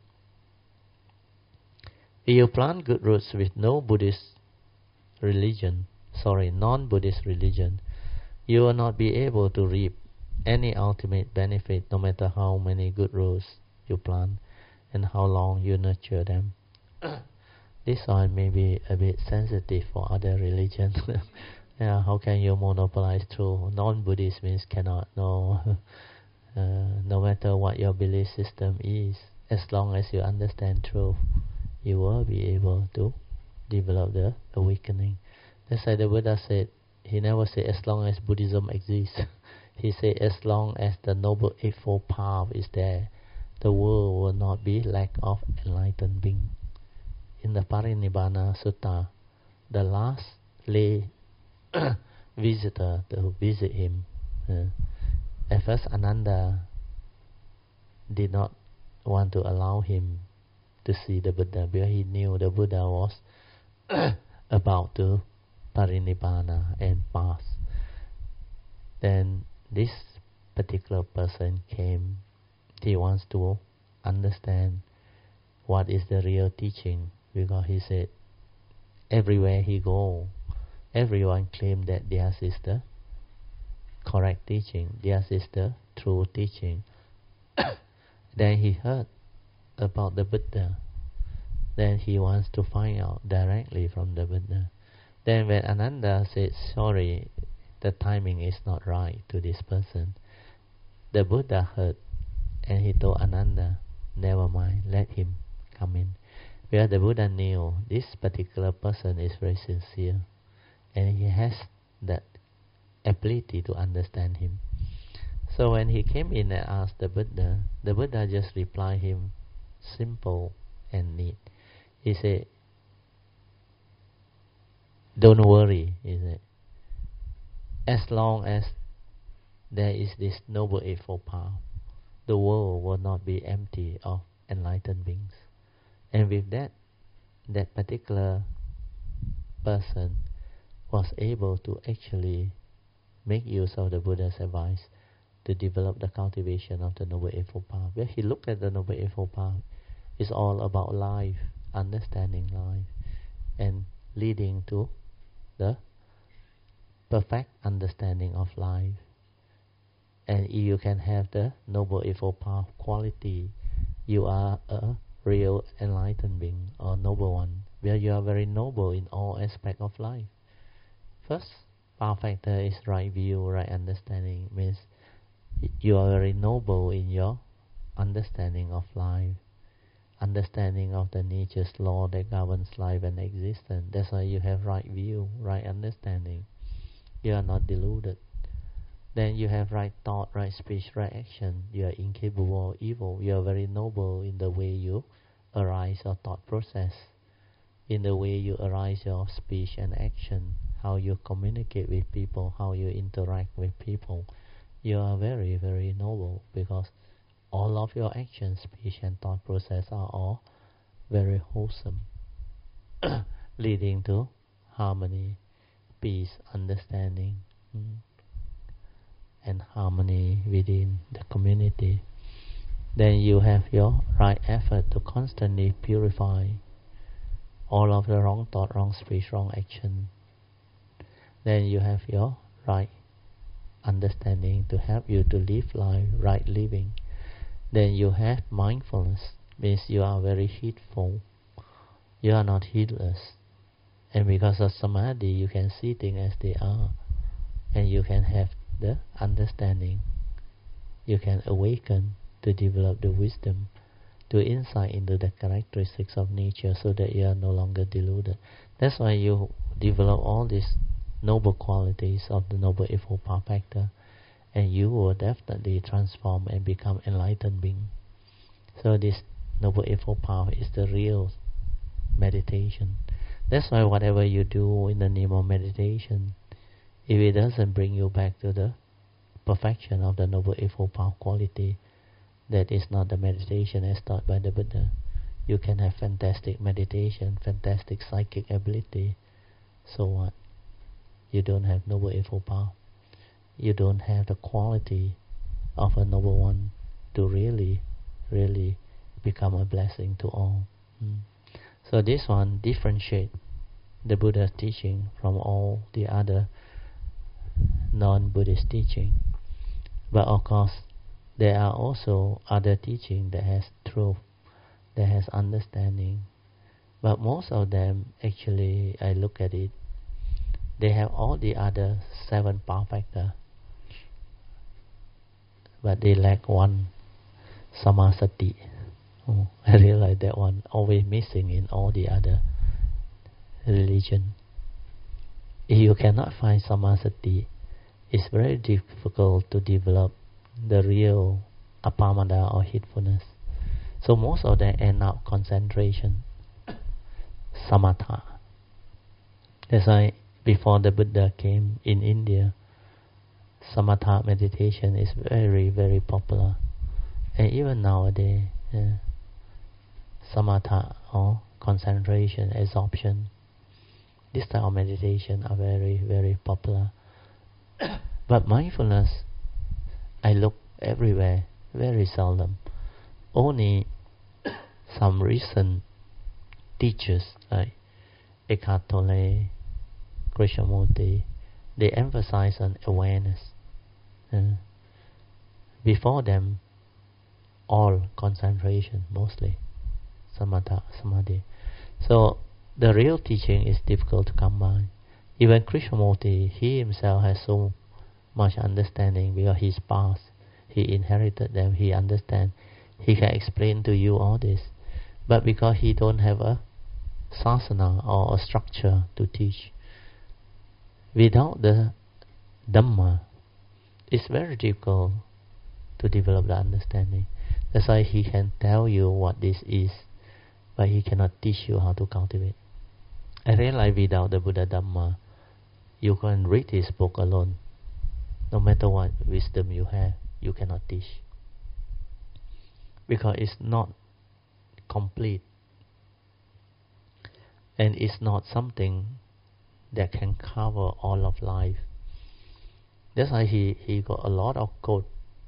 If you plant good roots with no Buddhist religion, sorry, non-Buddhist religion, you will not be able to reap any ultimate benefit, no matter how many good roots you plant and how long you nurture them. This one may be a bit sensitive for other religions. Yeah, how can you monopolize truth? Non-Buddhist means cannot. No, uh, no matter what your belief system is, as long as you understand truth, you will be able to develop the awakening. That's why the Buddha said, he never said as long as Buddhism exists. He said as long as the Noble Eightfold Path is there, the world will not be lack of enlightened being. In the Parinibbana Sutta, the last lay visitor to visit him, uh, at first Ananda did not want to allow him to see the Buddha because he knew the Buddha was about to Parinibbana and pass. Then this particular person came. He wants to understand what is the real teaching, because he said everywhere he go, everyone claimed that theirs is the correct teaching, theirs is the true teaching. Then he heard about the Buddha. Then he wants to find out directly from the Buddha. Then when Ananda said, sorry, the timing is not right to this person, the Buddha heard and he told Ananda, never mind, let him come in. where the Buddha knew this particular person is very sincere and he has that ability to understand him. So when he came in and asked the Buddha, the Buddha just replied him simple and neat. He said, don't worry, he said. As long as there is this Noble Eightfold Path, the world will not be empty of enlightened beings. And with that, that particular person was able to actually make use of the Buddha's advice to develop the cultivation of the Noble Eightfold Path. Where he looked at the Noble Eightfold Path, it's all about life, understanding life, and leading to the perfect understanding of life. And you can have the Noble Eightfold Path quality. You are a real enlightened being or noble one, where you are very noble in all aspects of life. First path factor is right view, right understanding. Means you are very noble in your understanding of life, understanding of the nature's law that governs life and existence. That's why you have right view, right understanding. You are not deluded. Then you have right thought, right speech, right action. You are incapable of evil. You are very noble in the way you arise your thought process, in the way you arise your speech and action, how you communicate with people, how you interact with people. You are very, very noble because all of your actions, speech and thought process are all very wholesome, leading to harmony, peace, understanding, mm, and harmony within the community. Then you have your right effort to constantly purify all of the wrong thought, wrong speech, wrong action. Then you have your right understanding to help you to live life, right living. Then you have mindfulness, means you are very heedful. You are not heedless. And because of samadhi, you can see things as they are. And you can have the understanding. You can awaken to develop the wisdom, to insight into the characteristics of nature so that you are no longer deluded. That's why you develop all these noble qualities of the Noble Eightfold Path factor, and you will definitely transform and become enlightened being. So this Noble Eightfold Path is the real meditation. That's why whatever you do in the name of meditation, if it doesn't bring you back to the perfection of the Noble Eightfold Path quality, that is not the meditation as taught by the Buddha. You can have fantastic meditation, fantastic psychic ability. So what? You don't have Noble Eightfold Path. You don't have the quality of a noble one to really, really become a blessing to all. Mm. So this one differentiates the Buddha's teaching from all the other non-Buddhist teaching. But of course, there are also other teaching that has truth, that has understanding. But most of them, actually, I look at it, they have all the other seven path factors, but they lack one, samasati. Oh, I realize that one always missing in all the other religion. If you cannot find samasati, it's very difficult to develop the real apamada or heedfulness. So most of them end up concentration, samatha. That's why before the Buddha came in India, samatha meditation is very, very popular. And even nowadays, yeah, samatha or concentration, absorption, this type of meditation are very, very popular. But mindfulness, I look everywhere, very seldom. Only some recent teachers like Eckhart Tolle, Krishnamurti, they emphasize on awareness. Uh, before them, all concentration, mostly samatha, samadhi. So the real teaching is difficult to come by. Even Krishnamurti, he himself has so much understanding because he's past. He inherited them, he understands. He can explain to you all this. But because he don't have a sasana or a structure to teach, without the Dhamma, it's very difficult to develop the understanding. That's why he can tell you what this is, but he cannot teach you how to cultivate. I realize without the Buddha Dhamma, you can read his book alone. No matter what wisdom you have, you cannot teach. Because it's not complete. And it's not something that can cover all of life. That's why he, he got a lot of code.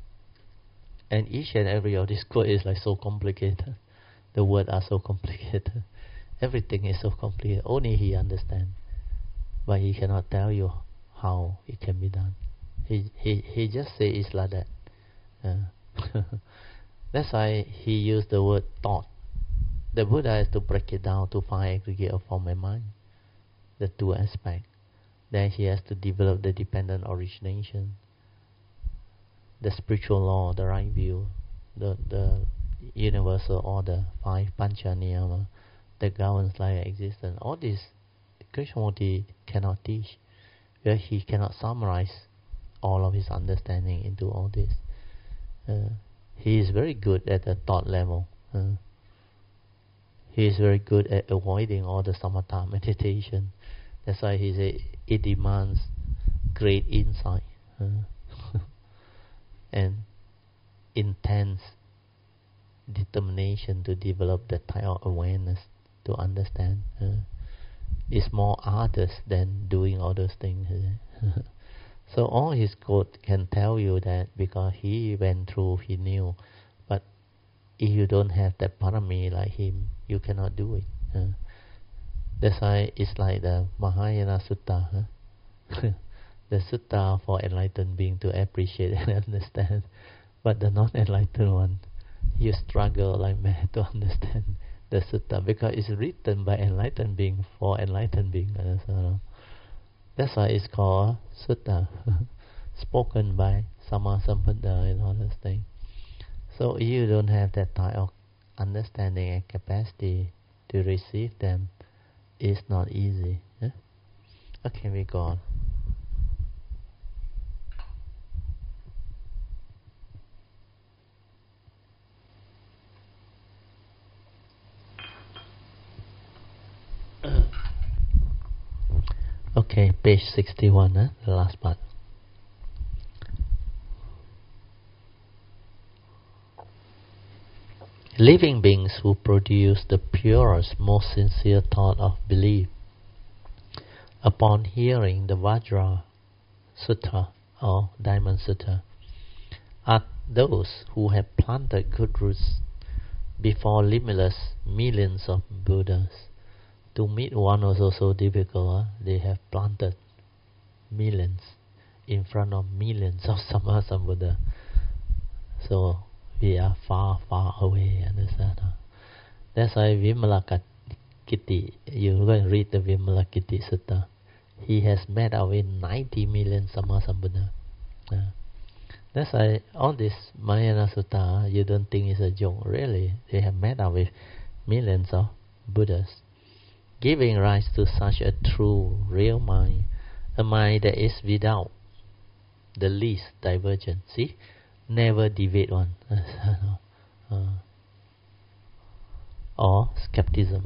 And each and every of this code is like so complicated. The words are so complicated. Everything is so complicated. Only he understands. But he cannot tell you how it can be done. He he, he just say it's like that. Uh, that's why he used the word thought. The Buddha has to break it down to find aggregate of form and mind. The two aspects. Then he has to develop the dependent origination, the spiritual law, the right view, the the universal order, five pancha niyama that governs life existence. All this Krishnamurti cannot teach, where he cannot summarize all of his understanding into all this. Uh, he is very good at the thought level. Uh, he is very good at avoiding all the samatha meditation. That's why he said it demands great insight uh, and intense determination to develop that type of awareness to understand. Uh, it's more artist than doing all those things. Uh. So all his code can tell you that because he went through, he knew. But if you don't have that parami like him, you cannot do it. Uh. That's why it's like the Mahayana Sutta. Huh? The Sutta for enlightened being to appreciate and understand. But the non-enlightened one, you struggle like mad to understand the Sutta because it's written by enlightened being for enlightened being. Uh, That's why it's called Sutta, spoken by Sama Sambuddha and all those things. So if you don't have that type of understanding and capacity to receive them, it's not easy. Huh? Okay, we go on. Okay, page sixty-one, huh? The last part. Living beings who produce the purest, most sincere thought of belief, upon hearing the Vajra Sutta or Diamond Sutta, are those who have planted good roots before limitless millions of Buddhas. To meet one was also difficult. Huh? They have planted millions in front of millions of Sammasambuddha. So we are far, far away. Understand? Huh? That's why Vimalakirti, you go and read the Vimalakirti Sutta. He has met up with ninety million Sammasambuddha. Uh, that's why all this Mahayana Sutta, you don't think it's a joke. Really, they have met up with millions of Buddhas, giving rise to such a true, real mind, a mind that is without the least divergence. See, never deviate one, uh, or skepticism.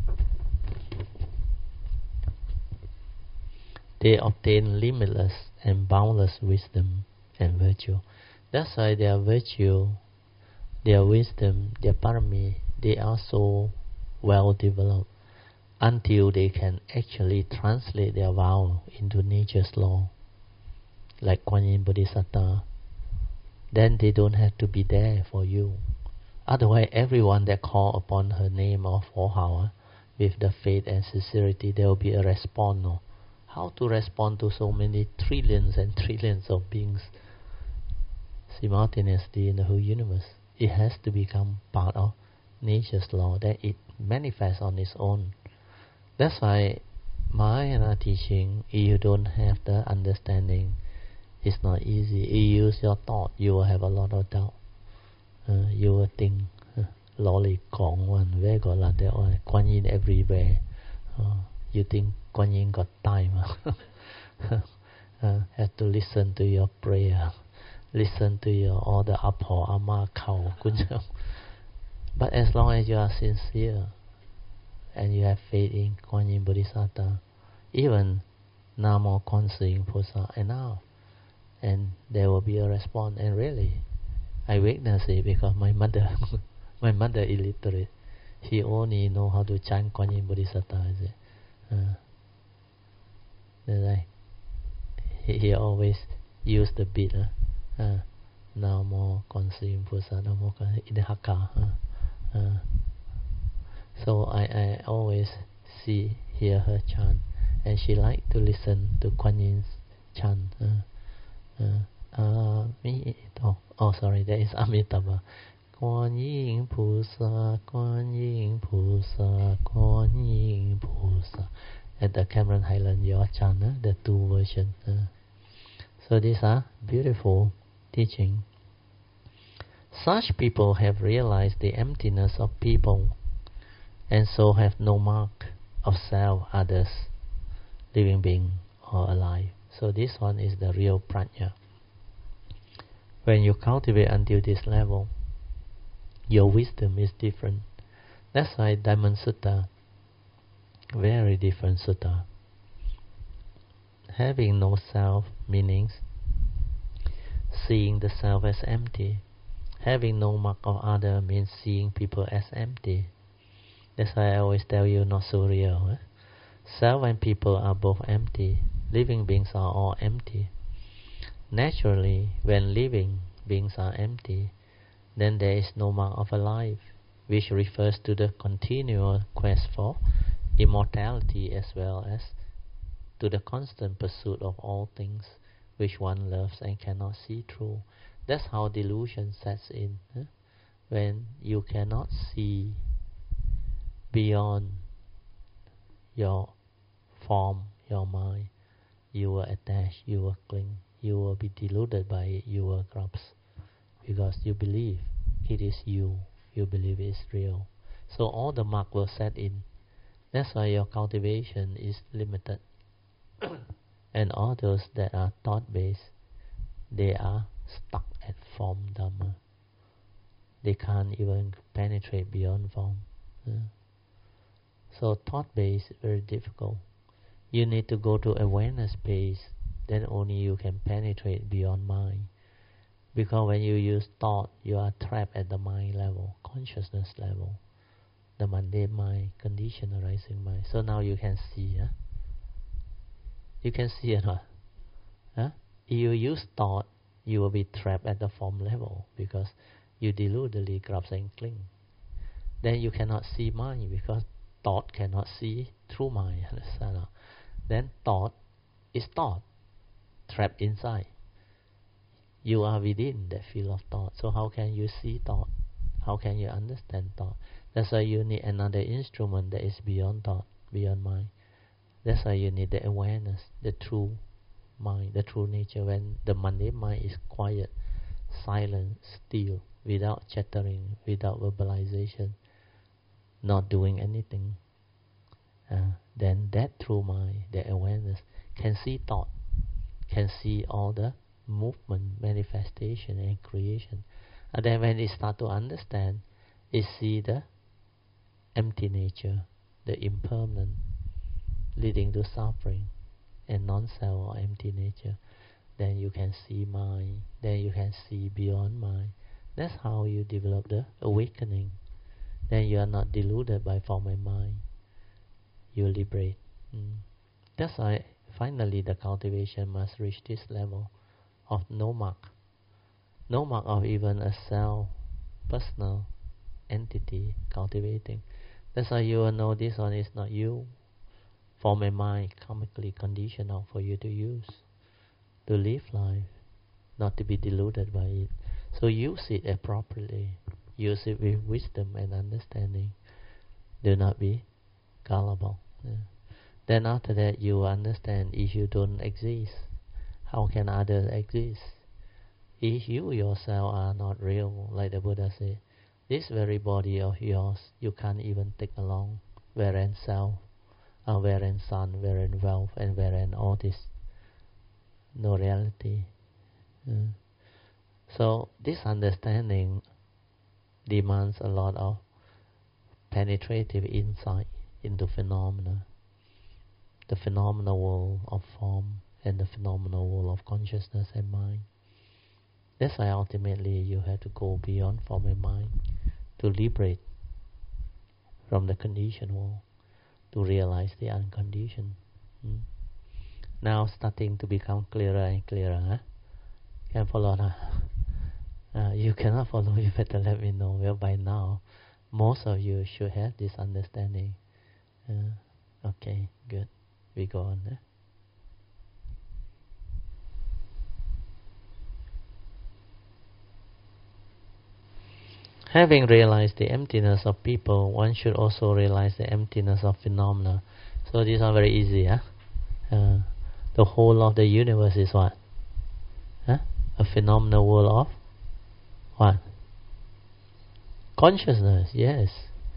They obtain limitless and boundless wisdom and virtue. That's why their virtue, their wisdom, their parami, they are so well developed, until they can actually translate their vow into nature's law, like Kuan Yin Bodhisattva. Then they don't have to be there for you. Otherwise, everyone that call upon her name or for her with the faith and sincerity, there will be a response. No? How to respond to so many trillions and trillions of beings simultaneously in the whole universe? It has to become part of nature's law, that it manifests on its own. That's why Mahayana teaching, if you don't have the understanding, it's not easy. If you use your thought, you will have a lot of doubt. Uh, you will think, uh, lolly Kong one, where got like that one, Kuan Yin everywhere. Uh, you think Kuan Yin got time? uh, have to listen to your prayer, listen to your all the Apo Ama Khao Kunjam. But as long as you are sincere and you have faith in Kuan Yin Bodhisattva, even Namo Kwanseum Pusa enough, and there will be a response. And really, I witness it because my mother, my mother illiterate. She only know how to chant Kuan Yin Bodhisattva. Is it? Uh, like, he, he always use the beat. Uh, uh, Namo Kwanseum Pusa, Namo Kwanseum in the Hakka. Uh, uh, so I, I always see, hear her chant, and she like to listen to Kuan Yin's chant. Uh, uh, uh, me, oh, oh, sorry, that is Amitabha. Kuan Yin Pusa, Kuan Yin Pusa, Kuan Yin Pusa. At the Cameron Highland Yacht chant, uh, the two versions. Uh. So these are beautiful teaching. Such people have realized the emptiness of people, and so have no mark of self, others, living being or alive. So this one is the real prajna. When you cultivate until this level, your wisdom is different. That's why Diamond Sutta, very different sutta. Having no self meanings, seeing the self as empty. Having no mark of other means seeing people as empty. That's why I always tell you, not so real. Eh? Self and people are both empty. Living beings are all empty. Naturally, when living beings are empty, then there is no mark of a life, which refers to the continual quest for immortality as well as to the constant pursuit of all things which one loves and cannot see through. That's how delusion sets in. Eh? When you cannot see beyond your form, your mind, you will attach, you will cling, you will be deluded by it, you will grasp, because you believe it is you, you believe it is real. So all the mark will set in. That's why your cultivation is limited. And all those that are thought-based, they are stuck at form dhamma. They can't even penetrate beyond form. Yeah. So thought-based is very difficult. You need to go to awareness base, then only you can penetrate beyond mind. Because when you use thought, you are trapped at the mind level, consciousness level, the mundane mind, conditioned arising mind. So now you can see. Huh? You can see it, huh? Huh? If you use thought, you will be trapped at the form level because you deludedly grasp and cling. Then you cannot see mind because thought cannot see through mind. Understand? Then thought is thought, trapped inside. You are within that field of thought. So how can you see thought? How can you understand thought? That's why you need another instrument that is beyond thought, beyond mind. That's why you need the awareness, the true mind, the true nature. When the mundane mind is quiet, silent, still, without chattering, without verbalization, not doing anything, uh, then that true mind, the awareness, can see thought, can see all the movement, manifestation and creation. And then when it start to understand, it see the empty nature, the impermanent, leading to suffering and non-self or empty nature. Then you can see mind, then you can see beyond mind. That's how you develop the awakening. Then you are not deluded by form and mind. You liberate. Mm. That's why finally the cultivation must reach this level of no mark. No mark of even a self, personal entity cultivating. That's why you will know this one is not you. Form and mind karmically conditional for you to use, to live life, not to be deluded by it. So use it appropriately. Use it with wisdom and understanding. Do not be gullible. Yeah. Then after that you will understand, if you don't exist, how can others exist? If you yourself are not real, like the Buddha said, This very body of yours, you can't even take along. Wherein self, uh, wherein sun, wherein wealth, and wherein all this, no reality. Uh, so this understanding demands a lot of penetrative insight into phenomena, the phenomenal world of form and the phenomenal world of consciousness and mind. That's why ultimately you have to go beyond form and mind to liberate from the conditioned world, to realize the unconditioned. Hmm? Now starting to become clearer and clearer. Huh? Can follow now? Uh, you cannot follow, you better let me know. Well, by now, most of you should have this understanding. Uh, okay, good. We go on. Huh? Having realized the emptiness of people, one should also realize the emptiness of phenomena. So these are very easy. Huh? Uh, the whole of the universe is what? Huh? A phenomenal world of what? Consciousness, yes.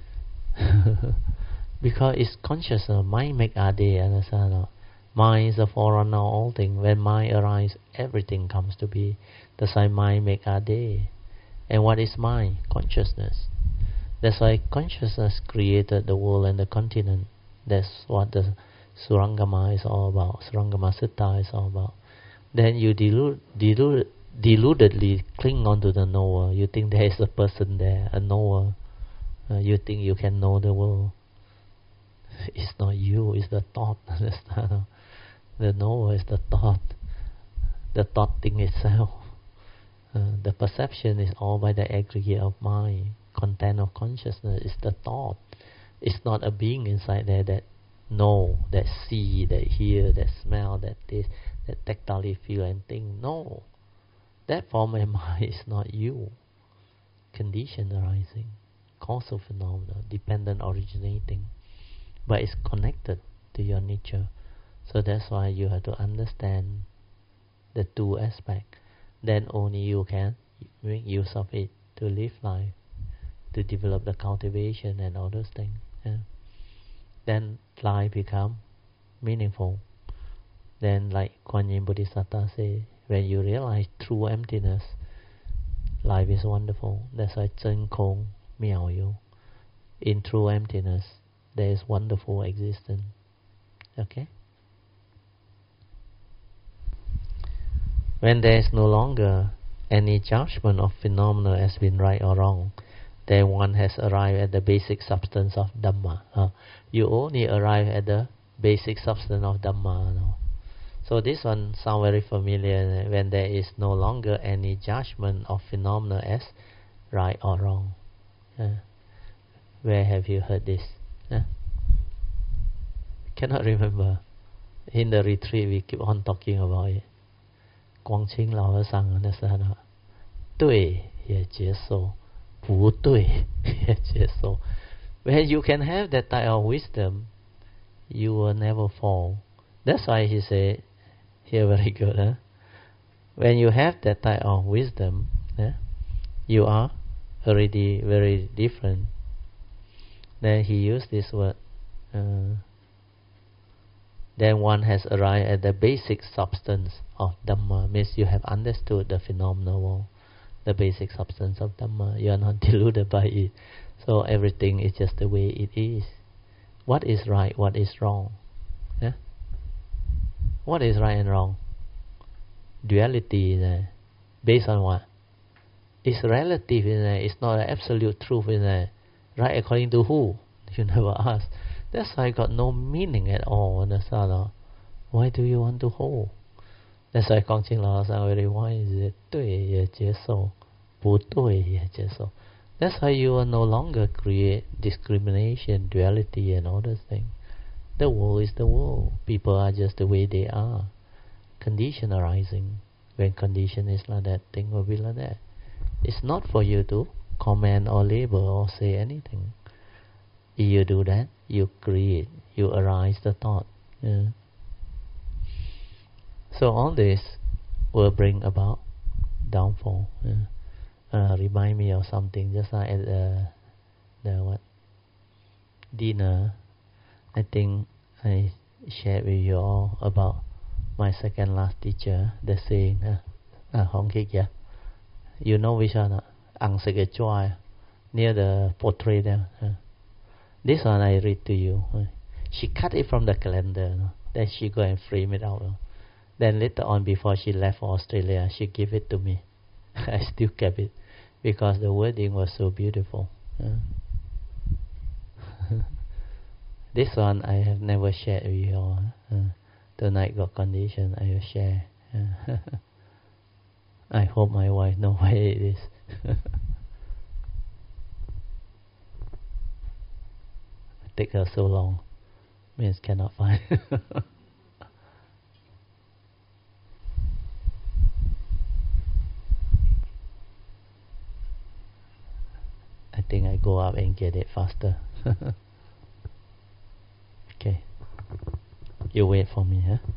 Because it's consciousness. Mind make a day, understand? Mind is the forerunner of all things. When mind arises, everything comes to be. That's why mind make a day. And what is mind? Consciousness. That's why consciousness created the world and the continent. That's what the Surangama is all about. Surangama Sutta is all about. Then you delude, delude, deludedly cling on to the knower. You think there is a person there, a knower. Uh, you think you can know the world. It's not you, it's the thought. Understand? The knower is the thought. The thought thing itself. Uh, the perception is all by the aggregate of mind. Content of consciousness is the thought. It's not a being inside there that know, that see, that hear, that smell, that taste, that tactile feel and think. No. That form of mind is not you. Condition arising. Causal phenomena. Dependent originating. But it's connected to your nature. So that's why you have to understand the two aspects. Then only you can make use of it to live life, to develop the cultivation and all those things. Yeah. Then life become meaningful. Then like Kuan Yin Bodhisattva say, when you realize true emptiness, life is wonderful. That's why Zhen Kong Miao Yu. In true emptiness, there is wonderful existence. Okay? When there is no longer any judgment of phenomena as being right or wrong, then one has arrived at the basic substance of Dhamma. Uh, you only arrive at the basic substance of Dhamma. No? So this one sounds very familiar. When there is no longer any judgment of phenomena as right or wrong. Uh, where have you heard this? Uh? Cannot remember. In the retreat we keep on talking about it. 光清老和尚 understand 对也接受不对也接受 When you can have that type of wisdom, you will never fall. That's why he said here very good. Huh? When you have that type of wisdom, eh, you are already very different. Then he used this word. Uh, then one has arrived at the basic substance of Dhamma. Means you have understood the phenomenal world, the basic substance of Dhamma. You are not deluded by it. So everything is just the way it is. What is right, what is wrong? Yeah? What is right and wrong? Duality is there. Based on what? It's relative in there. It's not an absolute truth in there. Right according to who? You never ask. That's why it got no meaning at all. Understand? Why do you want to hold? That's why 光清老和尚 very wise is 对也接受不对也接受 That's why you will no longer create discrimination, duality and all those things. The world is the world. People are just the way they are. Condition arising. When condition is like that, thing will be like that. It's not for you to comment or label or say anything. If you do that, you create, you arise the thought. Yeah. So all this will bring about downfall. Yeah. uh, remind me of something. Just like at the, the what dinner, I think I shared with you all about my second last teacher, the saying, uh, uh, Hong Kik, yeah. You know which one? Ang Sege Choi, near the portrait there. Uh. This one I read to you. Uh. She cut it from the calendar. No? Then she go and frame it out. No? Then later on, before she left for Australia, she gave it to me. I still kept it because the wording was so beautiful. Uh. This one I have never shared with you all. Uh, tonight got condition, I will share. Uh, I hope my wife knows where it is. Take her so long, means cannot find. I think I go up and get it faster. Okay. You wait for me, huh?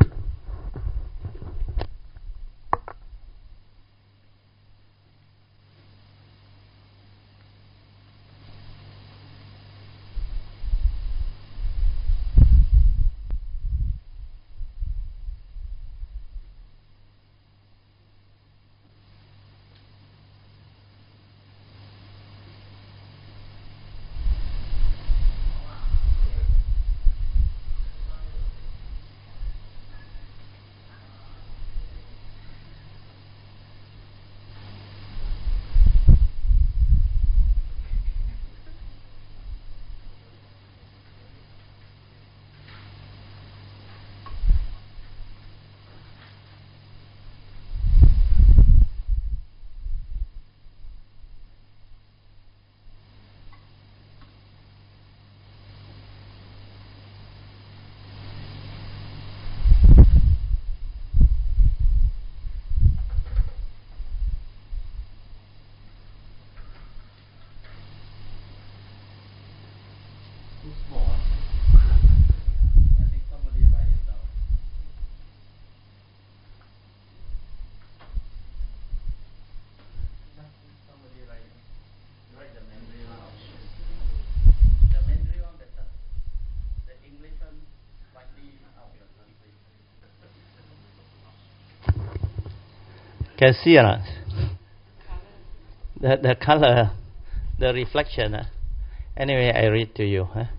Can see or not? The, the color, the reflection. Uh. Anyway, I read to you. Huh?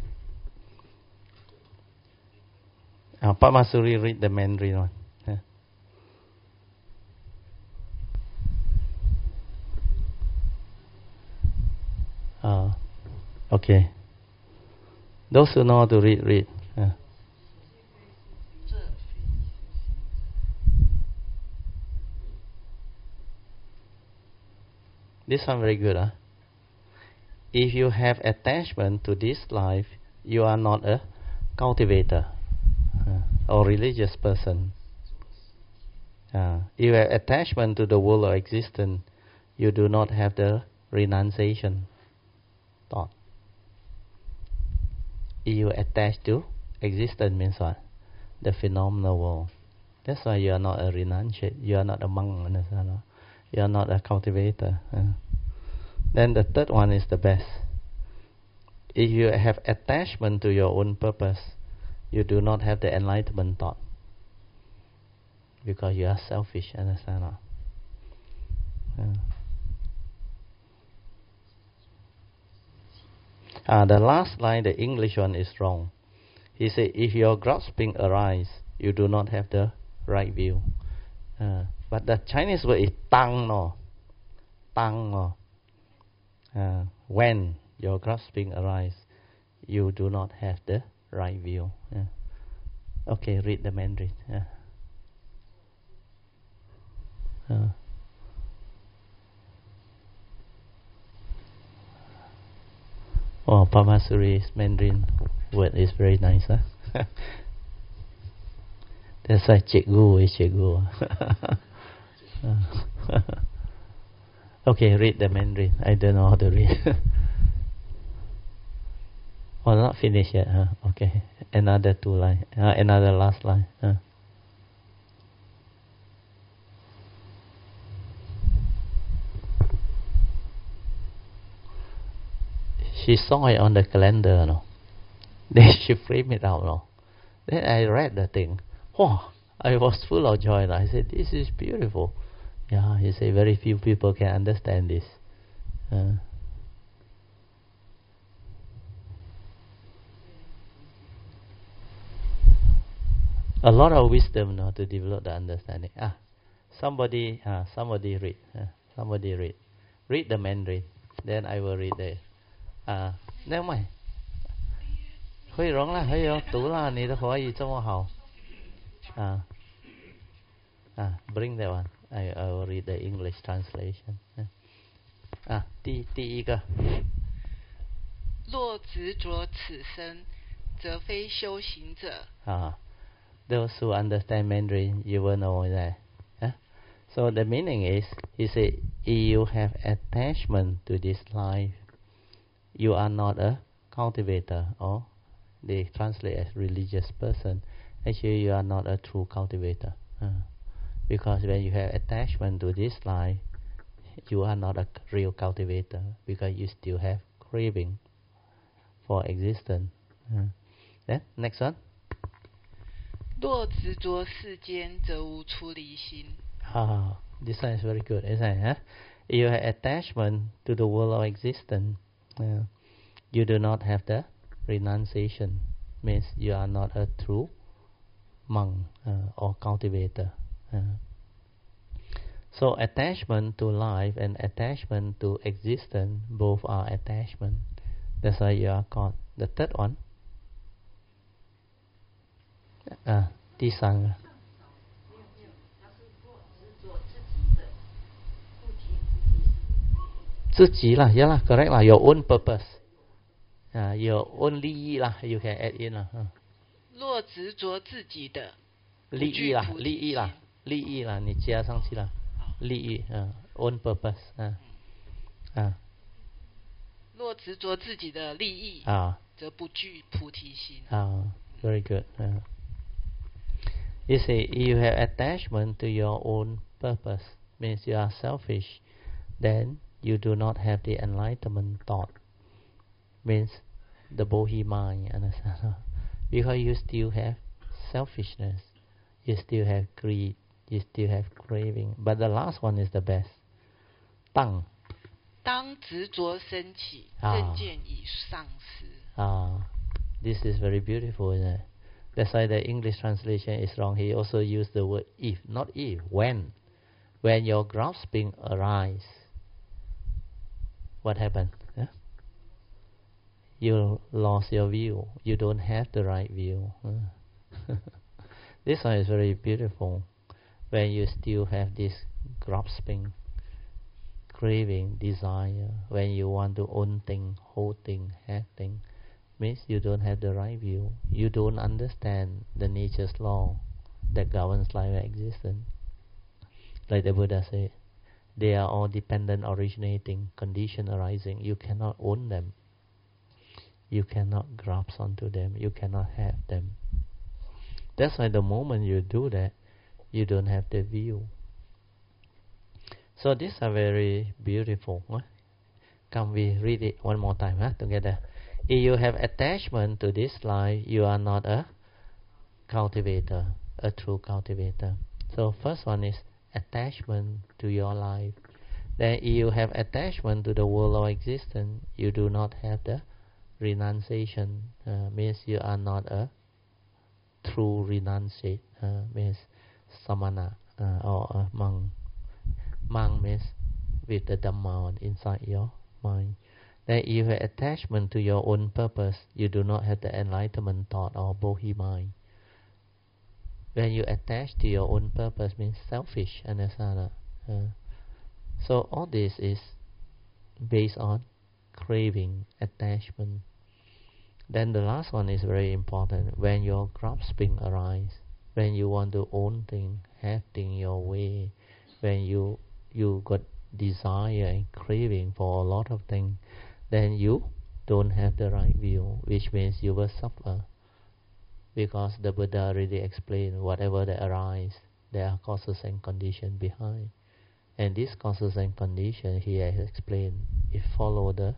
Uh, Pamasuri read the Mandarin one. Huh? Uh, okay. Those who know how to read, read. Uh. This one very good. Huh? If you have attachment to this life, you are not a cultivator uh, or religious person. Uh, if you have attachment to the world of existence, you do not have the renunciation thought. If you attach to existence means what? The phenomenal world. That's why you are not a renunciate. You are not a monk. Understand? You are not a cultivator. Uh. Then the third one is the best. If you have attachment to your own purpose, you do not have the enlightenment thought. Because you are selfish. Understand? Uh. Uh, the last line, the English one, is wrong. He said, if your grasping arise, you do not have the right view. Uh, but the Chinese word is tang, no. Tang, no. Uh, when your grasping arise, you do not have the right view. Yeah. Okay, read the Mandarin. Yeah. Uh. Oh, Pamasuri's Mandarin word is very nice. Huh? That's why Cikgu is Cikgu. Okay, read the Mandarin. I don't know how to read. Oh, not finished yet. Huh? Okay, another two line. Uh, another last line. Huh? she saw it on the calendar, no. Then she framed it out, no. Then I read the thing. Wow, I was full of joy. I said, this is beautiful. Yeah, he said, very few people can understand this. Uh, a lot of wisdom, no, to develop the understanding. Ah, somebody, ah, somebody read. Uh, somebody read. Read the Mandarin. Then I will read the. Ah, never mind. 会容了，会容读了，你的华语这么好。啊啊 ，bring that one. I I will read the English translation. 啊，第第一个。 若执着此身，则非修行者。 啊 ，those who understand Mandarin, you will know that. Huh? So the meaning is, he said, if you have attachment to this life, you are not a cultivator, or they translate as religious person. Actually, you are not a true cultivator. Uh, because when you have attachment to this life, you are not a real cultivator, because you still have craving for existence. Uh, then, next one. 若执着世间，则无出离心。 Ah, this one is very good, isn't it? Huh? You have attachment to the world of existence. Uh, you do not have the renunciation. Means you are not a true monk uh, or cultivator. Uh, so attachment to life and attachment to existence, both are attachment. That's why you are called. The third one. Uh, 第三个。自己啦 yeah 啦 correct 啦 your own purpose. Uh, your own 利益啦 you can add in 啦。Uh. 若执着自己的利益啦，利益啦，利益啦，你加上去啦，利益啊 ，own purpose 啊，啊。 若执着自己的利益啊， 则不具菩提心。 啊 ，very good. Uh. You see, you have attachment to your own purpose, means you are selfish. Then you do not have the enlightenment thought, means the Bodhi mind, understand? Because you still have selfishness, you still have greed, you still have craving. But the last one is the best. 当当执着升起，正见已丧失。 Ah, this is very beautiful, isn't it? That's why the English translation is wrong. He also used the word if, not if, when. When your grasping arises, what happened? Yeah? You lost your view. You don't have the right view. This one is very beautiful. When you still have this grasping, craving, desire, when you want to own thing, hold thing, have thing, means you don't have the right view. You don't understand the nature's law that governs life and existence. Like the Buddha said, they are all dependent, originating, condition arising. You cannot own them. You cannot grasp onto them. You cannot have them. That's why the moment you do that, you don't have the view. So these are very beautiful. Huh? Can we read it one more time huh? together? If you have attachment to this life, you are not a cultivator, a true cultivator. So first one is attachment to your life. Then if you have attachment to the world of existence, you do not have the renunciation. Uh, means you are not a true renunciate. Uh, means samana uh, or a monk. Monk means with the Dhamma inside your mind. Then if you have attachment to your own purpose, you do not have the enlightenment thought or Bodhi mind. When you attach to your own purpose, means selfish, understand? Uh, so all this is based on craving, attachment. Then the last one is very important. When your grasping arises, when you want to own things, have things your way, when you you got desire and craving for a lot of things, then you don't have the right view, which means you will suffer. Because the Buddha already explained, whatever that arises, there are causes and conditions behind. And these causes and conditions, he has explained, it follow the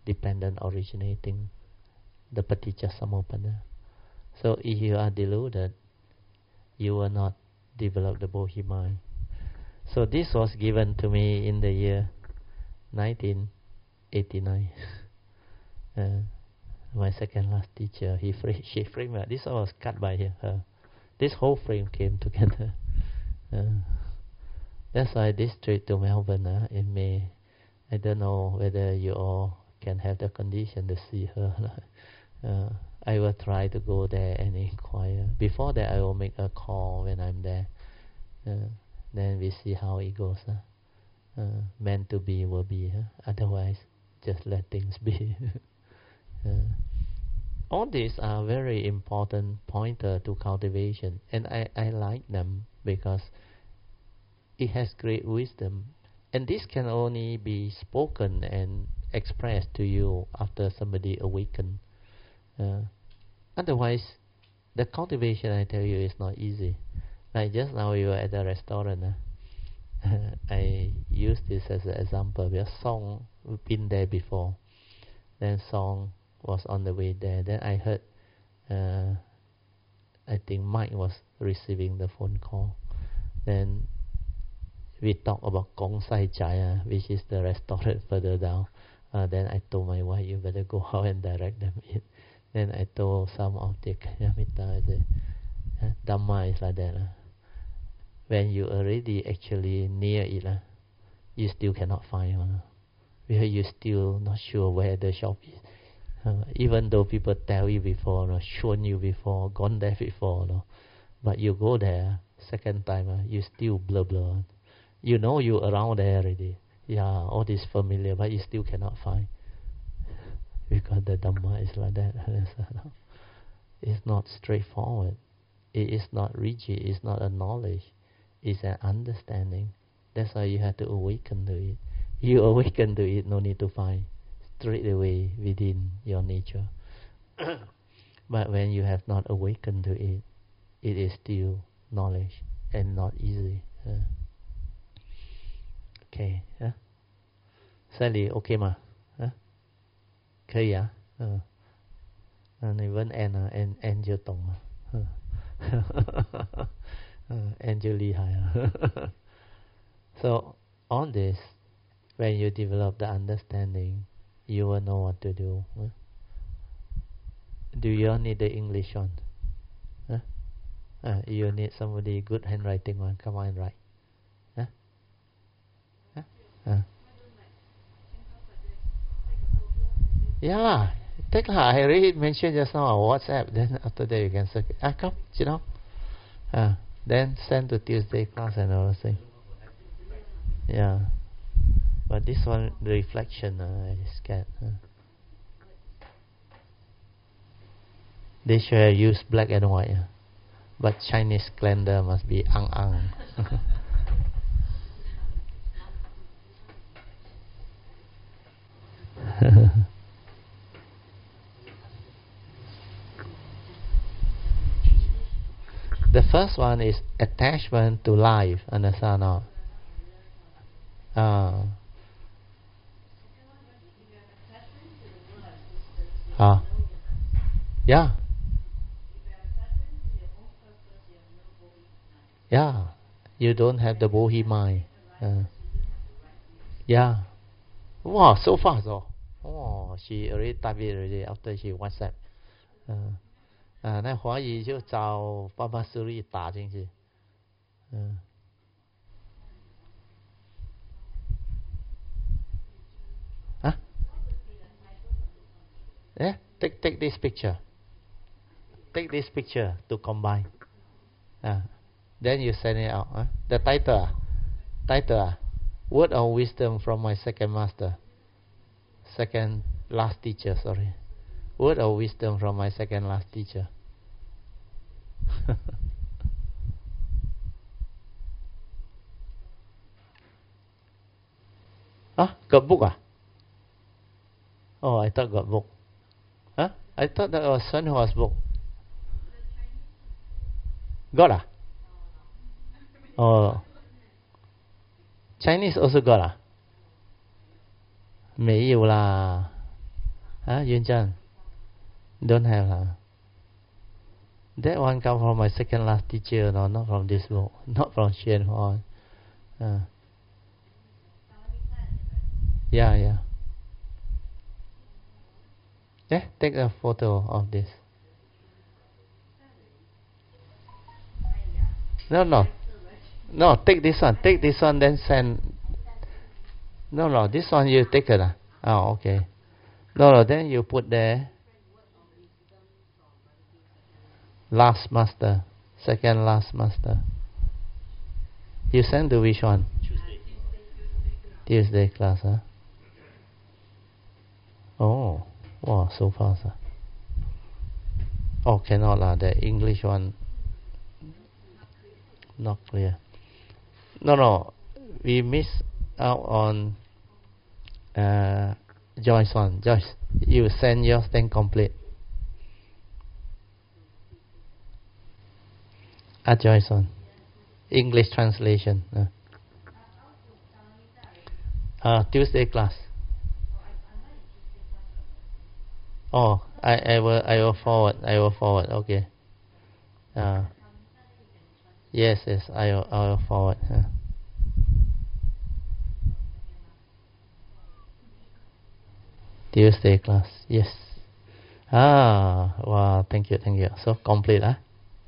dependent originating, the paticca samuppada. So if you are deluded, you will not develop the Bodhi mind. So this was given to me in the year nineteen eighty-nine. uh, my second last teacher, he fra- she framed it. This was cut by her. This whole frame came together. Uh, that's why this trip to Melbourne uh, in May. I don't know whether you all can have the condition to see her. uh, I will try to go there and inquire. Before that, I will make a call when I'm there. Uh, then we see how it goes. Uh. Uh, meant to be will be. Uh. Otherwise, just let things be. uh, all these are very important pointer to cultivation, and I, I like them because it has great wisdom. And this can only be spoken and expressed to you after somebody awakened. Uh, otherwise, the cultivation, I tell you, is not easy. Like just now, we were at a restaurant. Uh, I use this as an example. Because Song we've been there before. Then Song was on the way there. Then I heard, uh, I think Mike was receiving the phone call. Then we talked about Gong Sai Jaya, which is the restaurant further down. Uh, then I told my wife, you better go out and direct them in. Then I told some of the Kanyamita, I said, uh, Dhamma is like that. Uh. When you already actually near it, uh, you still cannot find one. Uh, because you still not sure where the shop is. Uh, even though people tell you before, uh, shown you before, gone there before, uh, but you go there, second time, uh, you still blur blur. You know you around there already. Yeah, all this familiar, but you still cannot find. Because the Dhamma is like that. It's not straightforward. It is not rigid. It's not a knowledge. It's an understanding. That's why you have to awaken to it. You awaken to it, no need to find. Straight away within your nature. But when you have not awakened to it, it is still knowledge and not easy. Uh, okay. Uh? Sally, okay ma? Uh? 可以啊，嗯，那你问 Ann 啊 ，Ann Ann 就懂了，嗯，嗯 ，Ann 就厉害了。So on this, when you develop the understanding, you will know what to do. Huh? Do you all need the English one? Huh? Uh, you need somebody good handwriting one. Come on and write. Huh? Huh? Uh. Yeah, take her. I already mentioned just now on WhatsApp. Then after that you can circle. Ah, come, sit down. Ah, then send to Tuesday class and all those things. Yeah, but this one, the reflection, uh, I scared. Uh. They should have used black and white, uh. But Chinese calendar must be ang ang. The first one is attachment to life, understand or not? Uh, uh, yeah. Yeah. You don't have the Bodhi mind. Uh, yeah. Wow, so fast. Oh. Oh, she already typed it already after she WhatsApp. Uh, 啊，那华语就找爸爸苏力打进去，嗯，啊，哎 ，take take this picture, take this picture to combine, 啊 ，then you send it out, 啊 ，the title 啊 ，title 啊 ，word of wisdom from my second master, second last teacher, sorry, word of wisdom from my second last teacher. Huh? Got book ah? Oh, I thought got book. Huh? I thought that was Sun Hua's book. Got ah? Oh, Chinese also got ah? 没有啦 Huh? Yun Chan? Don't have, huh? That one come from my second last teacher, no, not from this book, not from Shen Huan. Uh, yeah, yeah. Yeah, take a photo of this. No, no. No, take this one. Take this one, then send. No, no, this one you take it. Uh. Oh, okay. No, no, then you put there. Last master. Second last master. You send to which one? Tuesday. Tuesday class, huh? Oh, wow, so fast. Huh? Oh, cannot lah. The English one not clear. No, no, we miss out on uh, Joyce one. Joyce, you send yours then complete. Ah, Joyce one. English translation. Uh, uh, Tuesday class. Oh, I, I will I will forward. I will forward. Okay. Uh, yes, yes. I will, I will forward. Uh. Tuesday class. Yes. Ah, wow. Thank you. Thank you. So complete, huh?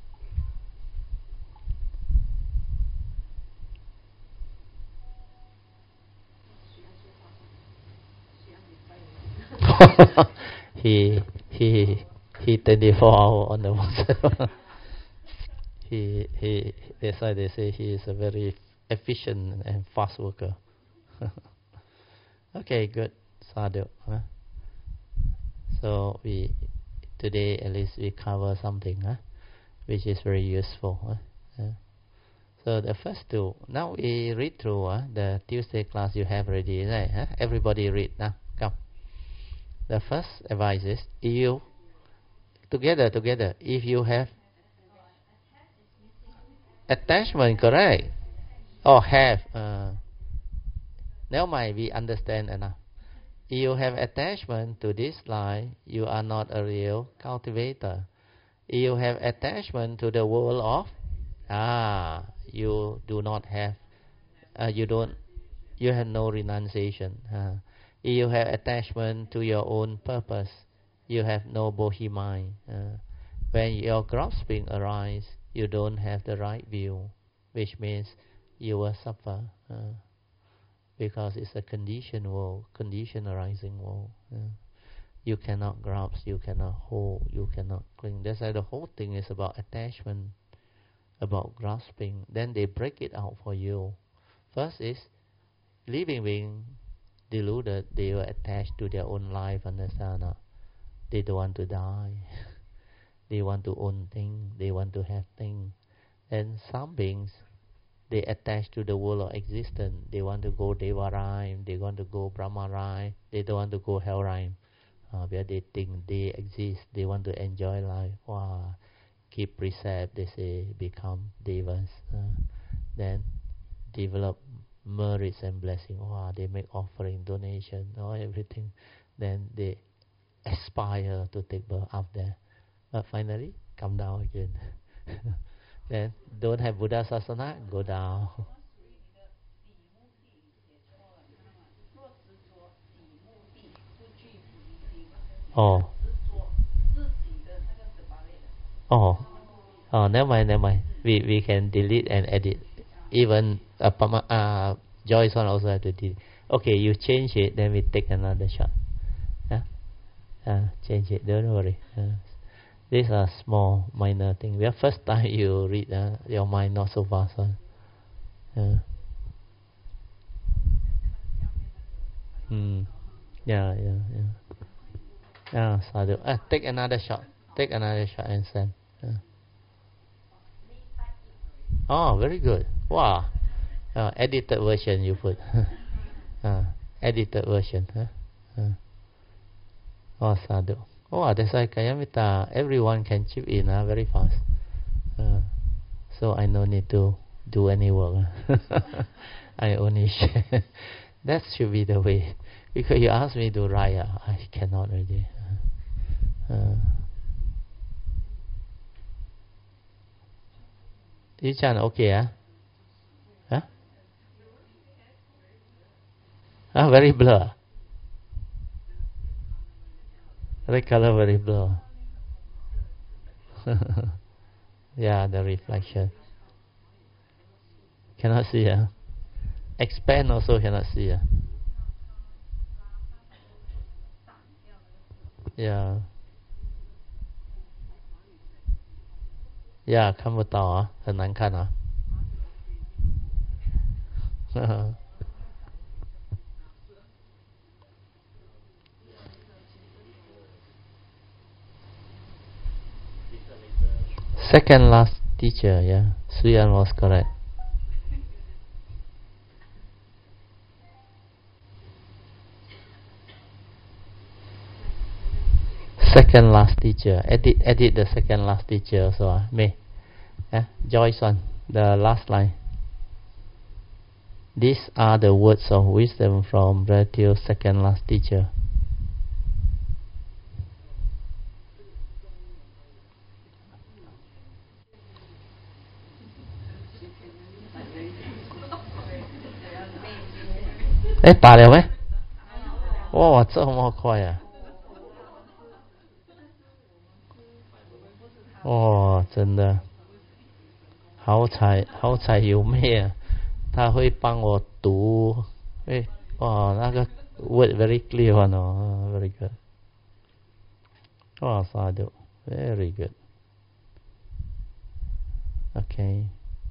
he he he twenty-four hour on the WhatsApp. he he that's why they say he is a very efficient and fast worker. Okay, good. Sadhu. Huh? So we today at least we cover something, huh? Which is very useful. Huh? Yeah. So the first two. Now we read through huh? The Tuesday class you have already, right? Huh? Everybody read now. Come. The first advice is you together together. If you have attachment, correct? Or have. Uh, never mind. We understand enough. If you have attachment to this life, you are not a real cultivator. If you have attachment to the world of, ah, you do not have, uh, you don't, you have no renunciation. Uh, if you have attachment to your own purpose, you have no bodhi mind. Uh, when your grasping arises, you don't have the right view, which means you will suffer. Uh, Because it's a conditioned world, condition arising world. Yeah. You cannot grasp, you cannot hold, you cannot cling. That's why the whole thing is about attachment, about grasping. Then they break it out for you. First is living being deluded. They were attached to their own life. Understand? No? They don't want to die. They want to own things. They want to have things. And some beings, they attach to the world of existence. They want to go Deva Rime. They want to go Brahma Rime. They don't want to go Hell Rime. Uh, where they think they exist. They want to enjoy life. Wow. Keep precept. They say become devas. Uh, then develop merits and blessing. Wow. They make offering, donation, or everything. Then they aspire to take birth up there. But finally, come down again. Then don't have Buddha Sasana, go down. Oh. Oh. Oh, never mind, never mind. We we can delete and edit. Even uh, Pama, uh, Joyce one also have to delete. Okay, you change it, then we take another shot. Huh? Uh, change it, don't worry. Uh, These are small, minor things. The first time you read, uh, your mind not so fast. Uh. Yeah. Mm. Yeah, yeah, yeah. Yeah, sadhu. Uh, take another shot. Take another shot and send. Yeah. Oh, very good. Wow. Uh, edited version you put. uh, edited version. Huh? Uh. Oh, sadhu. Oh, that's why Kayamita, everyone can chip in uh, very fast. Uh, so I no need to do any work. I only share. That should be the way. Because you asked me to write, uh, I cannot really. Uh, uh, you Chan okay, huh? Huh? Ah, very blur. Red color very blur. Yeah, the reflection. Cannot see, huh? Expand also cannot see, huh? Yeah. Yeah, 看不到啊，很难看啊。Second last teacher, yeah. Suyan was correct. Second last teacher. Edit edit the second last teacher also. Uh, me. Yeah? Joyce one. The last line. These are the words of wisdom from Radio's second last teacher. Eh, 打了没？哇，这么快啊！哇，真的，好彩好彩有妹啊，他会帮我读，哎，哇，那个 word very clear one 哦 ，very good。哇，sadhu very good。OK，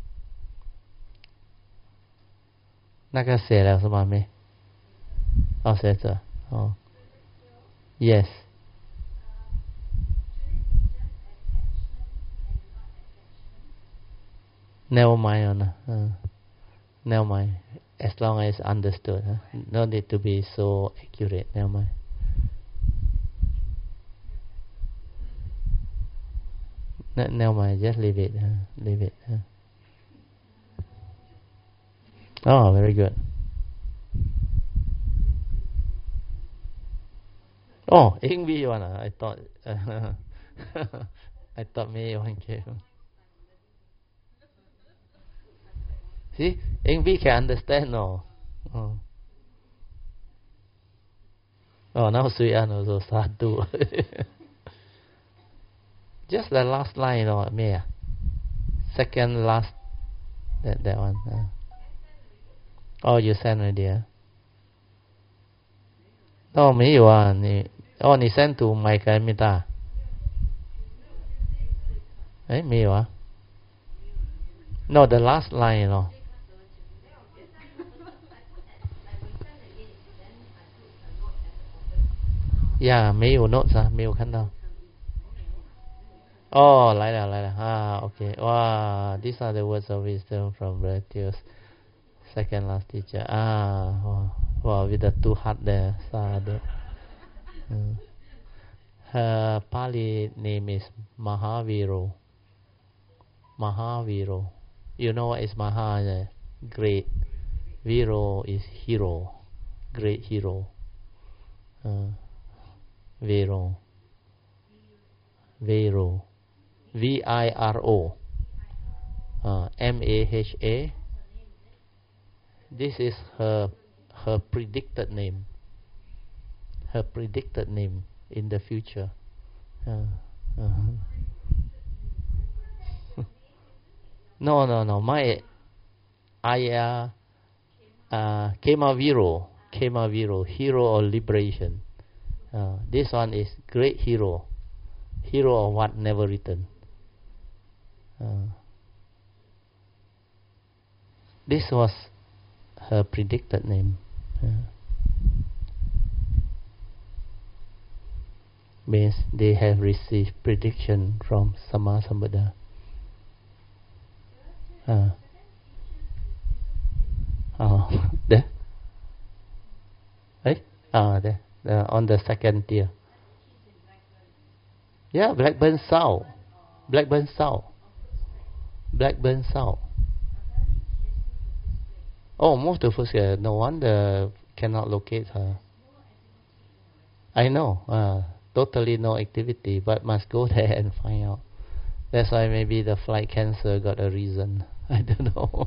那个写了是吗？妹？哦，写着哦 ，yes。Never mind, uh, never mind. As long as understood, huh? No need to be so accurate. Never mind. No, never mind. Just leave it. Huh? Leave it. Huh? Oh, very good. Oh, English one. Uh, I thought. Uh, I thought maybe one came. See, English can understand, no? Oh, oh now Suyan also sadhu. Just the last line, no, me. Second last, that that one. Uh. Oh, you send already, uh? Oh, 没有啊，你哦，你 send to Mike and Mita。哎，没有啊。No, the last line, no. Yeah, 没有 notes 啊，没有看到。哦，来了来了啊 ，OK， 哇 ，These are the words of wisdom from Radio's second last teacher 啊，哇哇 ，with the two heart there, sadhu. Hmm. Her Pali name is Mahaviro. Mahaviro. You know what is Maha? Great. Viro is hero. Great hero. Uh, Viro. Viro. V I R O. Uh, M A H A. This is her her predicted name. Her predicted name in the future. Uh, uh-huh. No, no, no. My, I, uh, uh, Kemaviro, Kemaviro, hero of liberation. Uh, this one is great hero, hero of what never written. Uh, this was her predicted name. Uh, means they have received prediction from Sama Sambuddha. Uh, oh, there. Hey, ah, there, uh, on the second tier. Yeah, Blackburn South, Blackburn South, Blackburn South. Oh, move to first year. No wonder cannot locate her. I know, uh, totally no activity, but must go there and find out. That's why maybe the flight cancer got a reason. I don't know.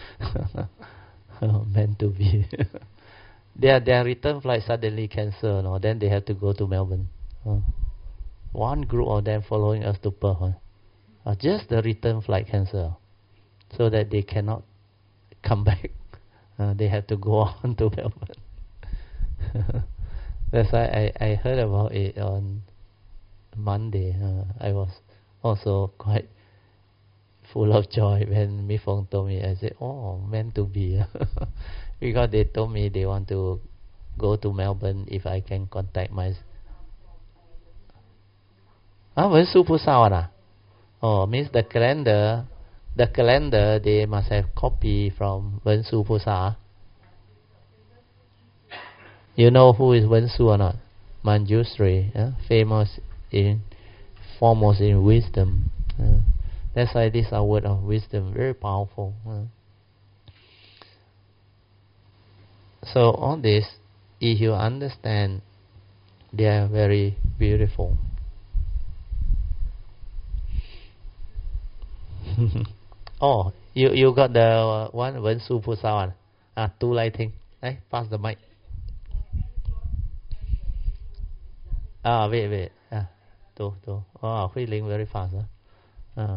Meant to be. their their return flight suddenly cancel, no? Then they have to go to Melbourne. Uh, one group of them following us to Perth. Uh, just the return flight cancel, so that they cannot come back. Uh, they have to go on to Melbourne. That's why I, I heard about it on Monday. Uh, I was also quite full of joy when Mi Fong told me. I said, oh, meant to be. Because they told me they want to go to Melbourne if I can contact my... Ah, Wen Su Pu Sao ah? Oh, means the calendar, the calendar, they must have copy from Wen Su Pu Sao. You know who is Wen Su or not? Manjushri, uh, famous in, foremost in wisdom. Uh, that's why these are words of wisdom, very powerful. Uh. So all this, if you understand, they are very beautiful. Oh, you you got the uh, one Wen Su Pu Sao one? Ah, two lighting. Hey, pass the mic. Ah, wait, wait. Ah, two, two. Oh, feeling very fast. Huh? Uh,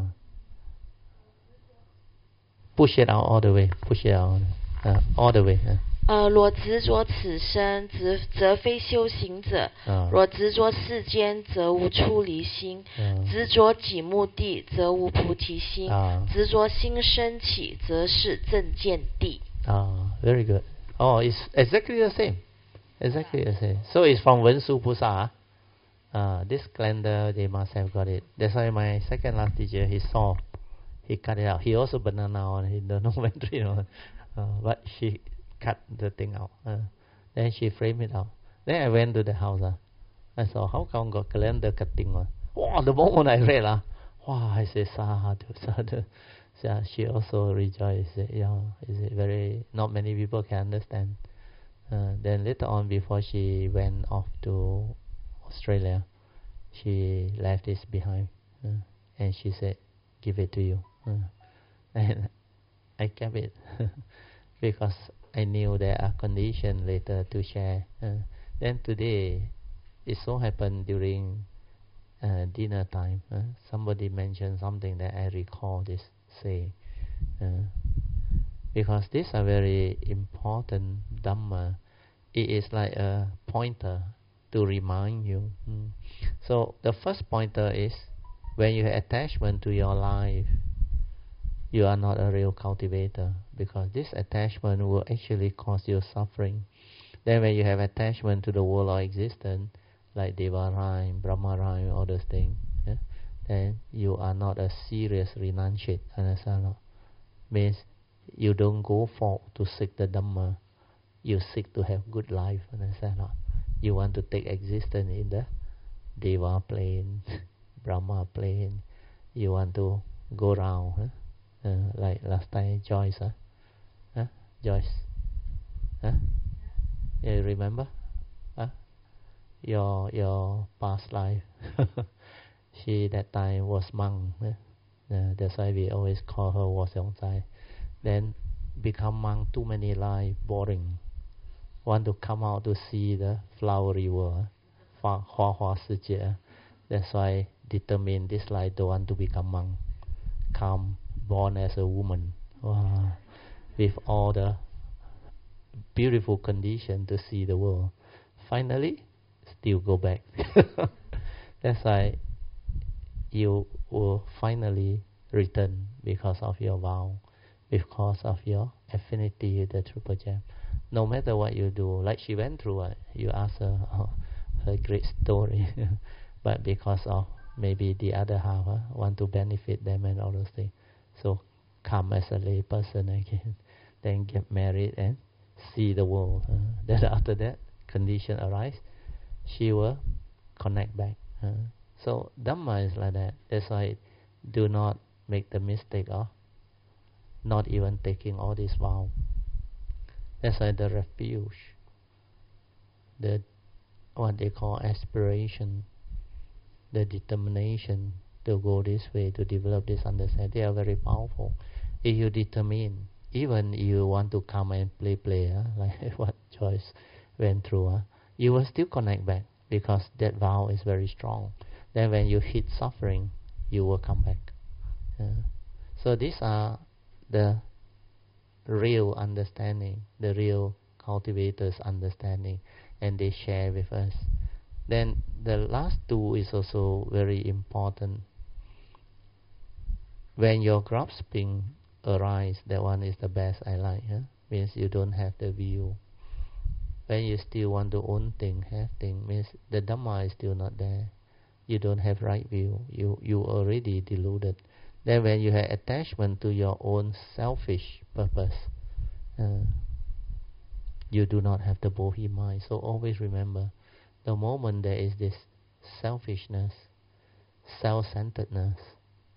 push it out all the way. Push it out uh, all the way. Uh. 呃，若执着此身，则则非修行者； 啊、 若执着世间，则无出离心； 啊、 执着己目的，则无菩提心； 啊、 执着心升起，则是正见地。 Ah, very good. Oh, it's exactly the same. Exactly the same. So it's from Wen Su Pu Sao. Uh, this calendar, they must have got it. That's why my second last teacher, he saw, he cut it out. He also banana on, he don't know when to, you know, uh, but she cut the thing out. Uh, then she framed it out. Then I went to the house. Uh, I saw, how come got calendar cutting on? Wow, the moment I read, uh, wow, I said, sadhu, sadhu. So she also rejoiced. Yeah, is it very, not many people can understand. Uh, then later on, before she went off to Australia, she left this behind, uh, and she said, give it to you. Uh, and I kept it because I knew there are conditions later to share. Uh, then today, it so happened during uh, dinner time, uh, somebody mentioned something that I recall this saying. Uh, because these are very important Dhamma. It is like a pointer to remind you. Mm. So the first pointer is when you have attachment to your life, you are not a real cultivator, because this attachment will actually cause you suffering. Then when you have attachment to the world of existence, like Deva Rhyme, Brahma Rhyme, all those things, yeah, then you are not a serious renunciate. Understand? Means you don't go for to seek the Dhamma, you seek to have good life. Understand? You want to take existence in the Deva plane, Brahma plane. You want to go round, huh? Uh, like last time Joyce, huh? Huh? Joyce, huh? You remember? Huh? Your your past life. She that time was monk. Huh? Uh, that's why we always call her Wo Xiong Zai. Then become monk, too many life, boring. Want to come out to see the flowery world, Hua Hua Hua Sijie. That's why determine this life don't want to become monk. Come born as a woman, wow, with all the beautiful condition to see the world. Finally, still go back. That's why you will finally return because of your vow, because of your affinity with the Triple Gem. No matter what you do, like she went through, uh, you ask her oh, her great story, but because of maybe the other half uh, want to benefit them and all those things, so come as a lay person again, then get married and see the world. Uh, then after that condition arise, she will connect back. Uh, so Dhamma is like that. That's why do not make the mistake of not even taking all these vows. That's why the refuge, the what they call aspiration, the determination to go this way, to develop this understanding. They are very powerful. If you determine, even you want to come and play play, huh? Like what Joyce went through, huh? You will still connect back because that vow is very strong. Then when you hit suffering, you will come back. Uh, so these are the real understanding, the real cultivators' understanding, and they share with us. Then the last two is also very important. When your grasping arise, that one is the best I like. Huh? Means you don't have the view. When you still want to own thing, have thing, means the Dhamma is still not there. You don't have right view. You you already deluded. Then when you have attachment to your own selfish purpose, uh, you do not have the Bodhi mind. So always remember, the moment there is this selfishness, self-centeredness,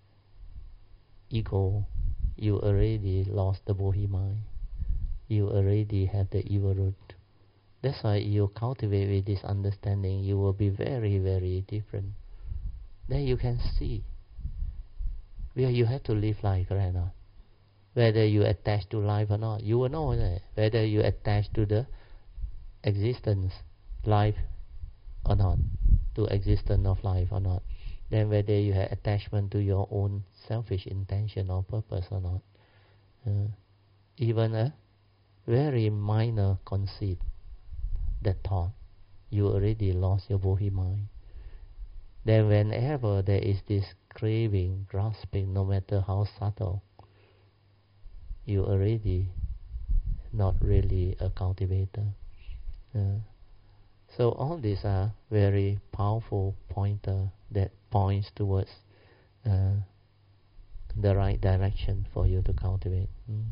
ego, you already lost the Bodhi mind. You already have the evil root. That's why you cultivate with this understanding, you will be very, very different. Then you can see where you have to live life, right now. Whether you attach to life or not, you will know that. Whether you attach to the existence, life or not, to existence of life or not. Then whether you have attachment to your own selfish intention or purpose or not. Uh, even a very minor conceit, that thought, you already lost your Bodhi mind. Then whenever there is this craving, grasping, no matter how subtle, you already not really a cultivator. Uh, so all these are very powerful pointer that points towards uh, the right direction for you to cultivate. Mm.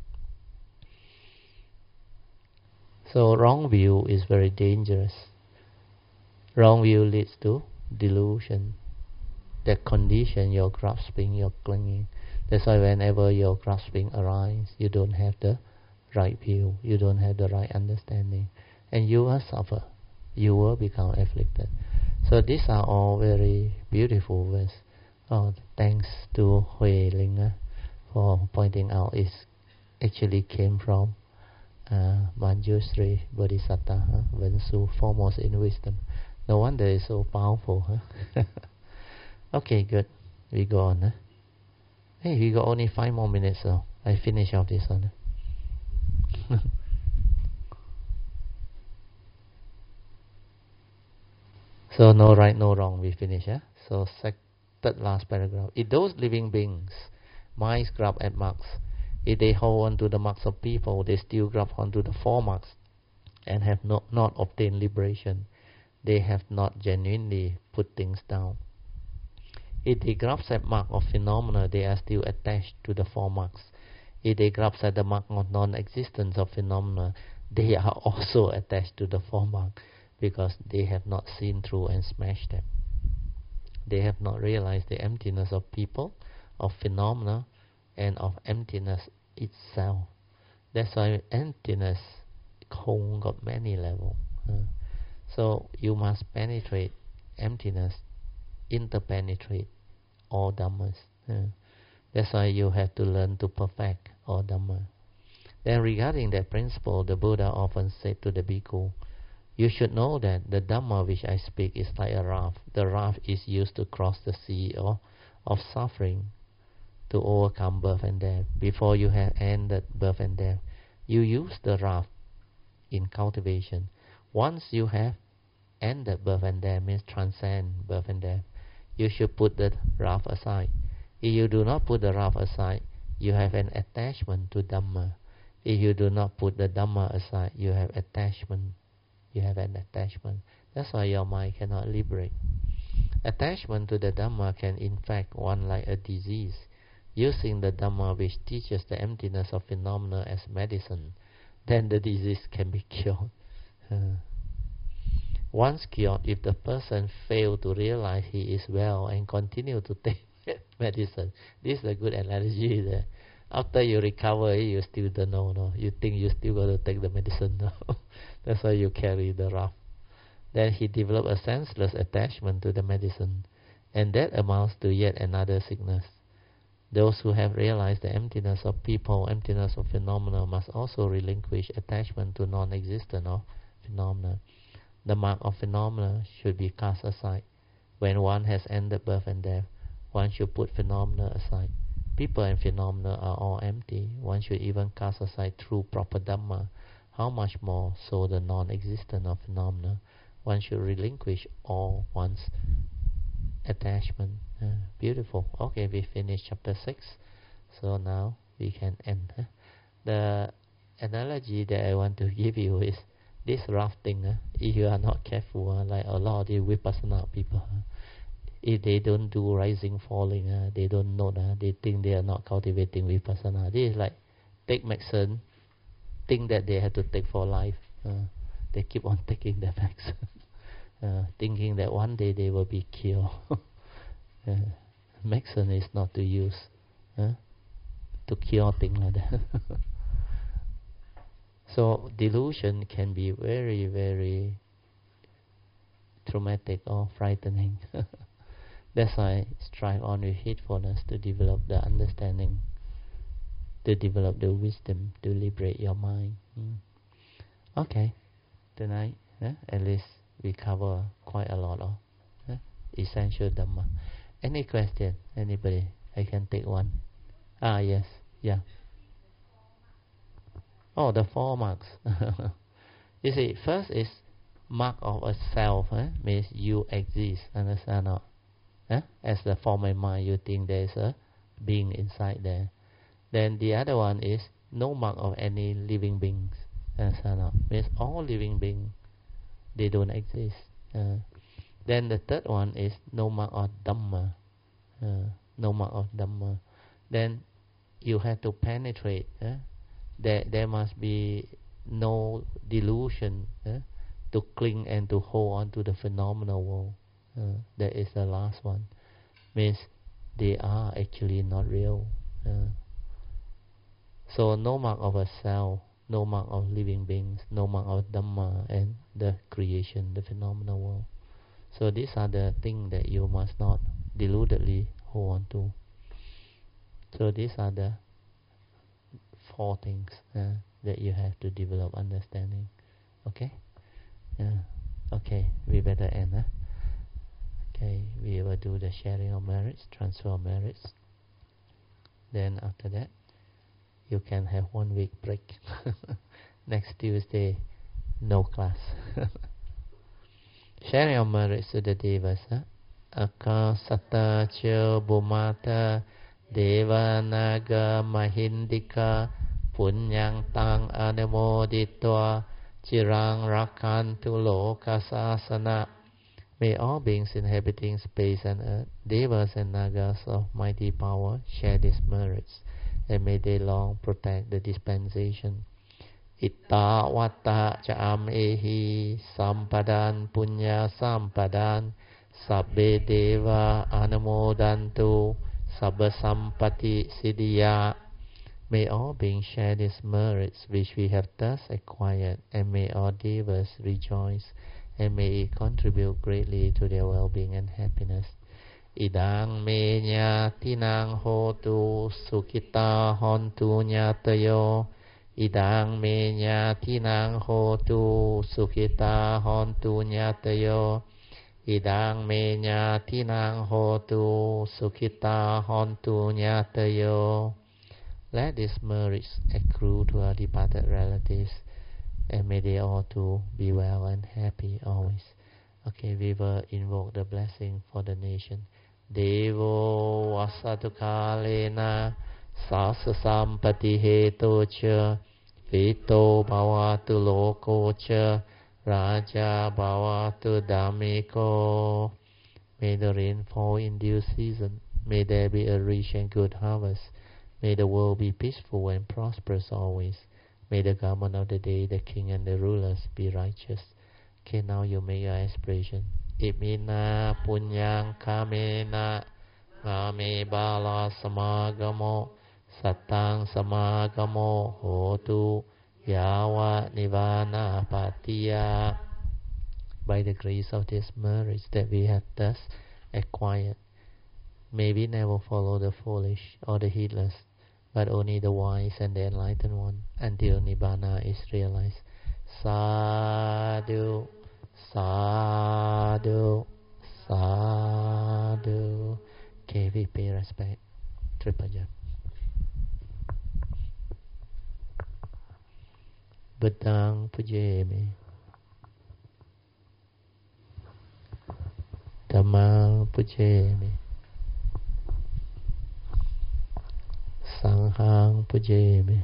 So wrong view is very dangerous. Wrong view leads to delusion. That condition your grasping, your clinging. That's why whenever your grasping arises, you don't have the right view, you don't have the right understanding, and you will suffer. You will become afflicted. So these are all very beautiful verses. Oh, thanks to Hui Ling uh, for pointing out it actually came from uh, Manjushri Bodhisattva, huh? Vensu, foremost in wisdom. No wonder it's so powerful. Huh? Okay, good. We go on. Huh? Hey, we got only five more minutes, so I finish off this one. So no right, no wrong. We finish. Huh? So sec- third last paragraph. If those living beings, minds grab at marks, if they hold on to the marks of people, they still grab onto the four marks and have not, not obtained liberation. They have not genuinely put things down. If they grasp at mark of phenomena, they are still attached to the four marks. If they grasp at the mark of non-existence of phenomena, they are also attached to the four marks because they have not seen through and smashed them. They have not realized the emptiness of people, of phenomena, and of emptiness itself. That's why emptiness got many levels. Uh, so you must penetrate emptiness, interpenetrate all dhammas. Uh, that's why you have to learn to perfect all dhamma. Then regarding that principle, the Buddha often said to the bhikkhu, you should know that the Dhamma which I speak is like a raft. The raft is used to cross the sea of, of suffering, to overcome birth and death. Before you have ended birth and death, you use the raft in cultivation. Once you have ended birth and death, means transcend birth and death, you should put the raft aside. If you do not put the raft aside, you have an attachment to Dhamma. If you do not put the Dhamma aside, you have attachment. You have an attachment. That's why your mind cannot liberate. Attachment to the Dhamma can infect one like a disease. Using the Dhamma which teaches the emptiness of phenomena as medicine, then the disease can be cured. Uh, once cured, if the person fails to realize he is well and continue to take medicine, this is a good analogy there. After you recover, you still don't know. No? You think you still got to take the medicine. No? That's why you carry the raft. then he developed a senseless attachment to the medicine, and that amounts to yet another sickness. Those who have realized the emptiness of people, emptiness of phenomena, must also relinquish attachment to non-existent of phenomena. The mark of phenomena should be cast aside. When one has ended birth and death, one should put phenomena aside. People and phenomena are all empty. One should even cast aside true proper Dhamma. How much more so the non-existent of phenomena? One should relinquish all one's attachment. Uh, beautiful. Okay, we finished chapter six. So now we can end. Huh? The analogy that I want to give you is this rough thing. Huh? If you are not careful, uh, like a lot of the Vipassana people, huh? If they don't do rising, falling, uh, they don't know. Uh, they think they are not cultivating Vipassana. This is like take medicine, think that they have to take for life. Uh, they keep on taking the medicine. Uh, thinking that one day they will be cured. uh, medicine is not to use uh, to cure things like that. So delusion can be very, very traumatic or frightening. That's why strive on with heedfulness to develop the understanding, to develop the wisdom, to liberate your mind. Mm. Okay, tonight uh, at least we cover quite a lot of uh, essential Dhamma. Any question? Anybody? I can take one. Ah, yes. Yeah. Oh, the four marks. You see, first is mark of a self. Eh? Means you exist. Understand or not? Eh? As the form of mind, you think there is a being inside there. Then the other one is no mark of any living beings. Understand or not? Means all living beings, they don't exist. Uh, then the third one is no mark of Dhamma. Uh, no mark of Dhamma. Then you have to penetrate. Uh, there, there must be no delusion uh, to cling and to hold on to the phenomenal world. Uh, that is the last one. Means they are actually not real. Uh, so no mark of a self, no mark of living beings, no mark of Dhamma and the creation, the phenomenal world. So these are the things that you must not deludedly hold on to. So these are the four things uh, that you have to develop understanding. Okay? Yeah. Okay, we better end. Huh? Okay, we will do the sharing of merits, transfer of merits. Then after that, you can have one week break. Next Tuesday, no class. Sharing of merits to the Devas. Huh? Akasata cha bhumata deva naga mahindika punyang tang anamoditva chirang rakantu lokasasana. May all beings inhabiting space and earth, devas and nagas of mighty power, share these merits, and may they long protect the dispensation. Itta vatta cha'am ehi sampadan punya sampadan sabbe deva anamodantu sabba sampati siddhya. May all beings share these merits which we have thus acquired, and may all devas rejoice, and may it contribute greatly to their well-being and happiness. Idang me nyatinang hotu sukhita hontu nyatayo. Idang me nyatinang hotu sukhita hontu nyatayo. Idang me nyatinang hotu sukhita hontu nyatayo. Let these merits accrue to our departed relatives, and may they all too be well and happy always. Okay, we will invoke the blessing for the nation. Devo vasatu kalena sasa sampati heto cha vito bhavatu loko cha raja bhavatu dhammiko. May the rain fall in due season. May there be a rich and good harvest. May the world be peaceful and prosperous always. May the government of the day, the king and the rulers be righteous. Okay, now you make your aspiration. Imina punyang kamena ngame bala samagamo satang samagamo hotu yawa nivana patiya. by the grace of this merits that we have thus acquired, may we never follow the foolish or the heedless, but only the wise and the enlightened one, until Nibbana is realized. Sadhu, sadhu, sadhu. Okay, we pay respect. Triple jump. Buddhang pujemi, Dhammang pujemi, Sanghang pujemi.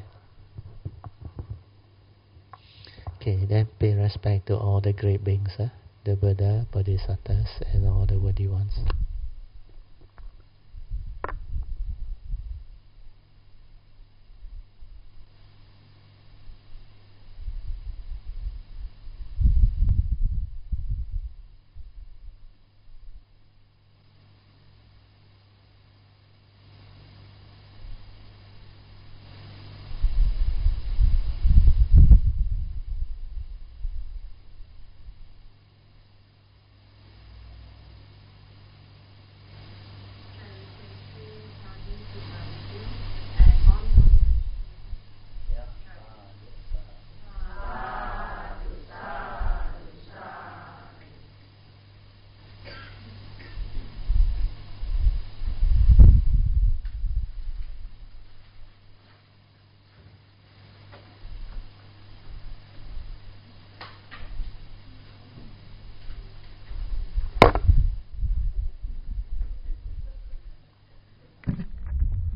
Okay, then pay respect to all the great beings, eh? The Buddha, Bodhisattvas, and all the worthy ones.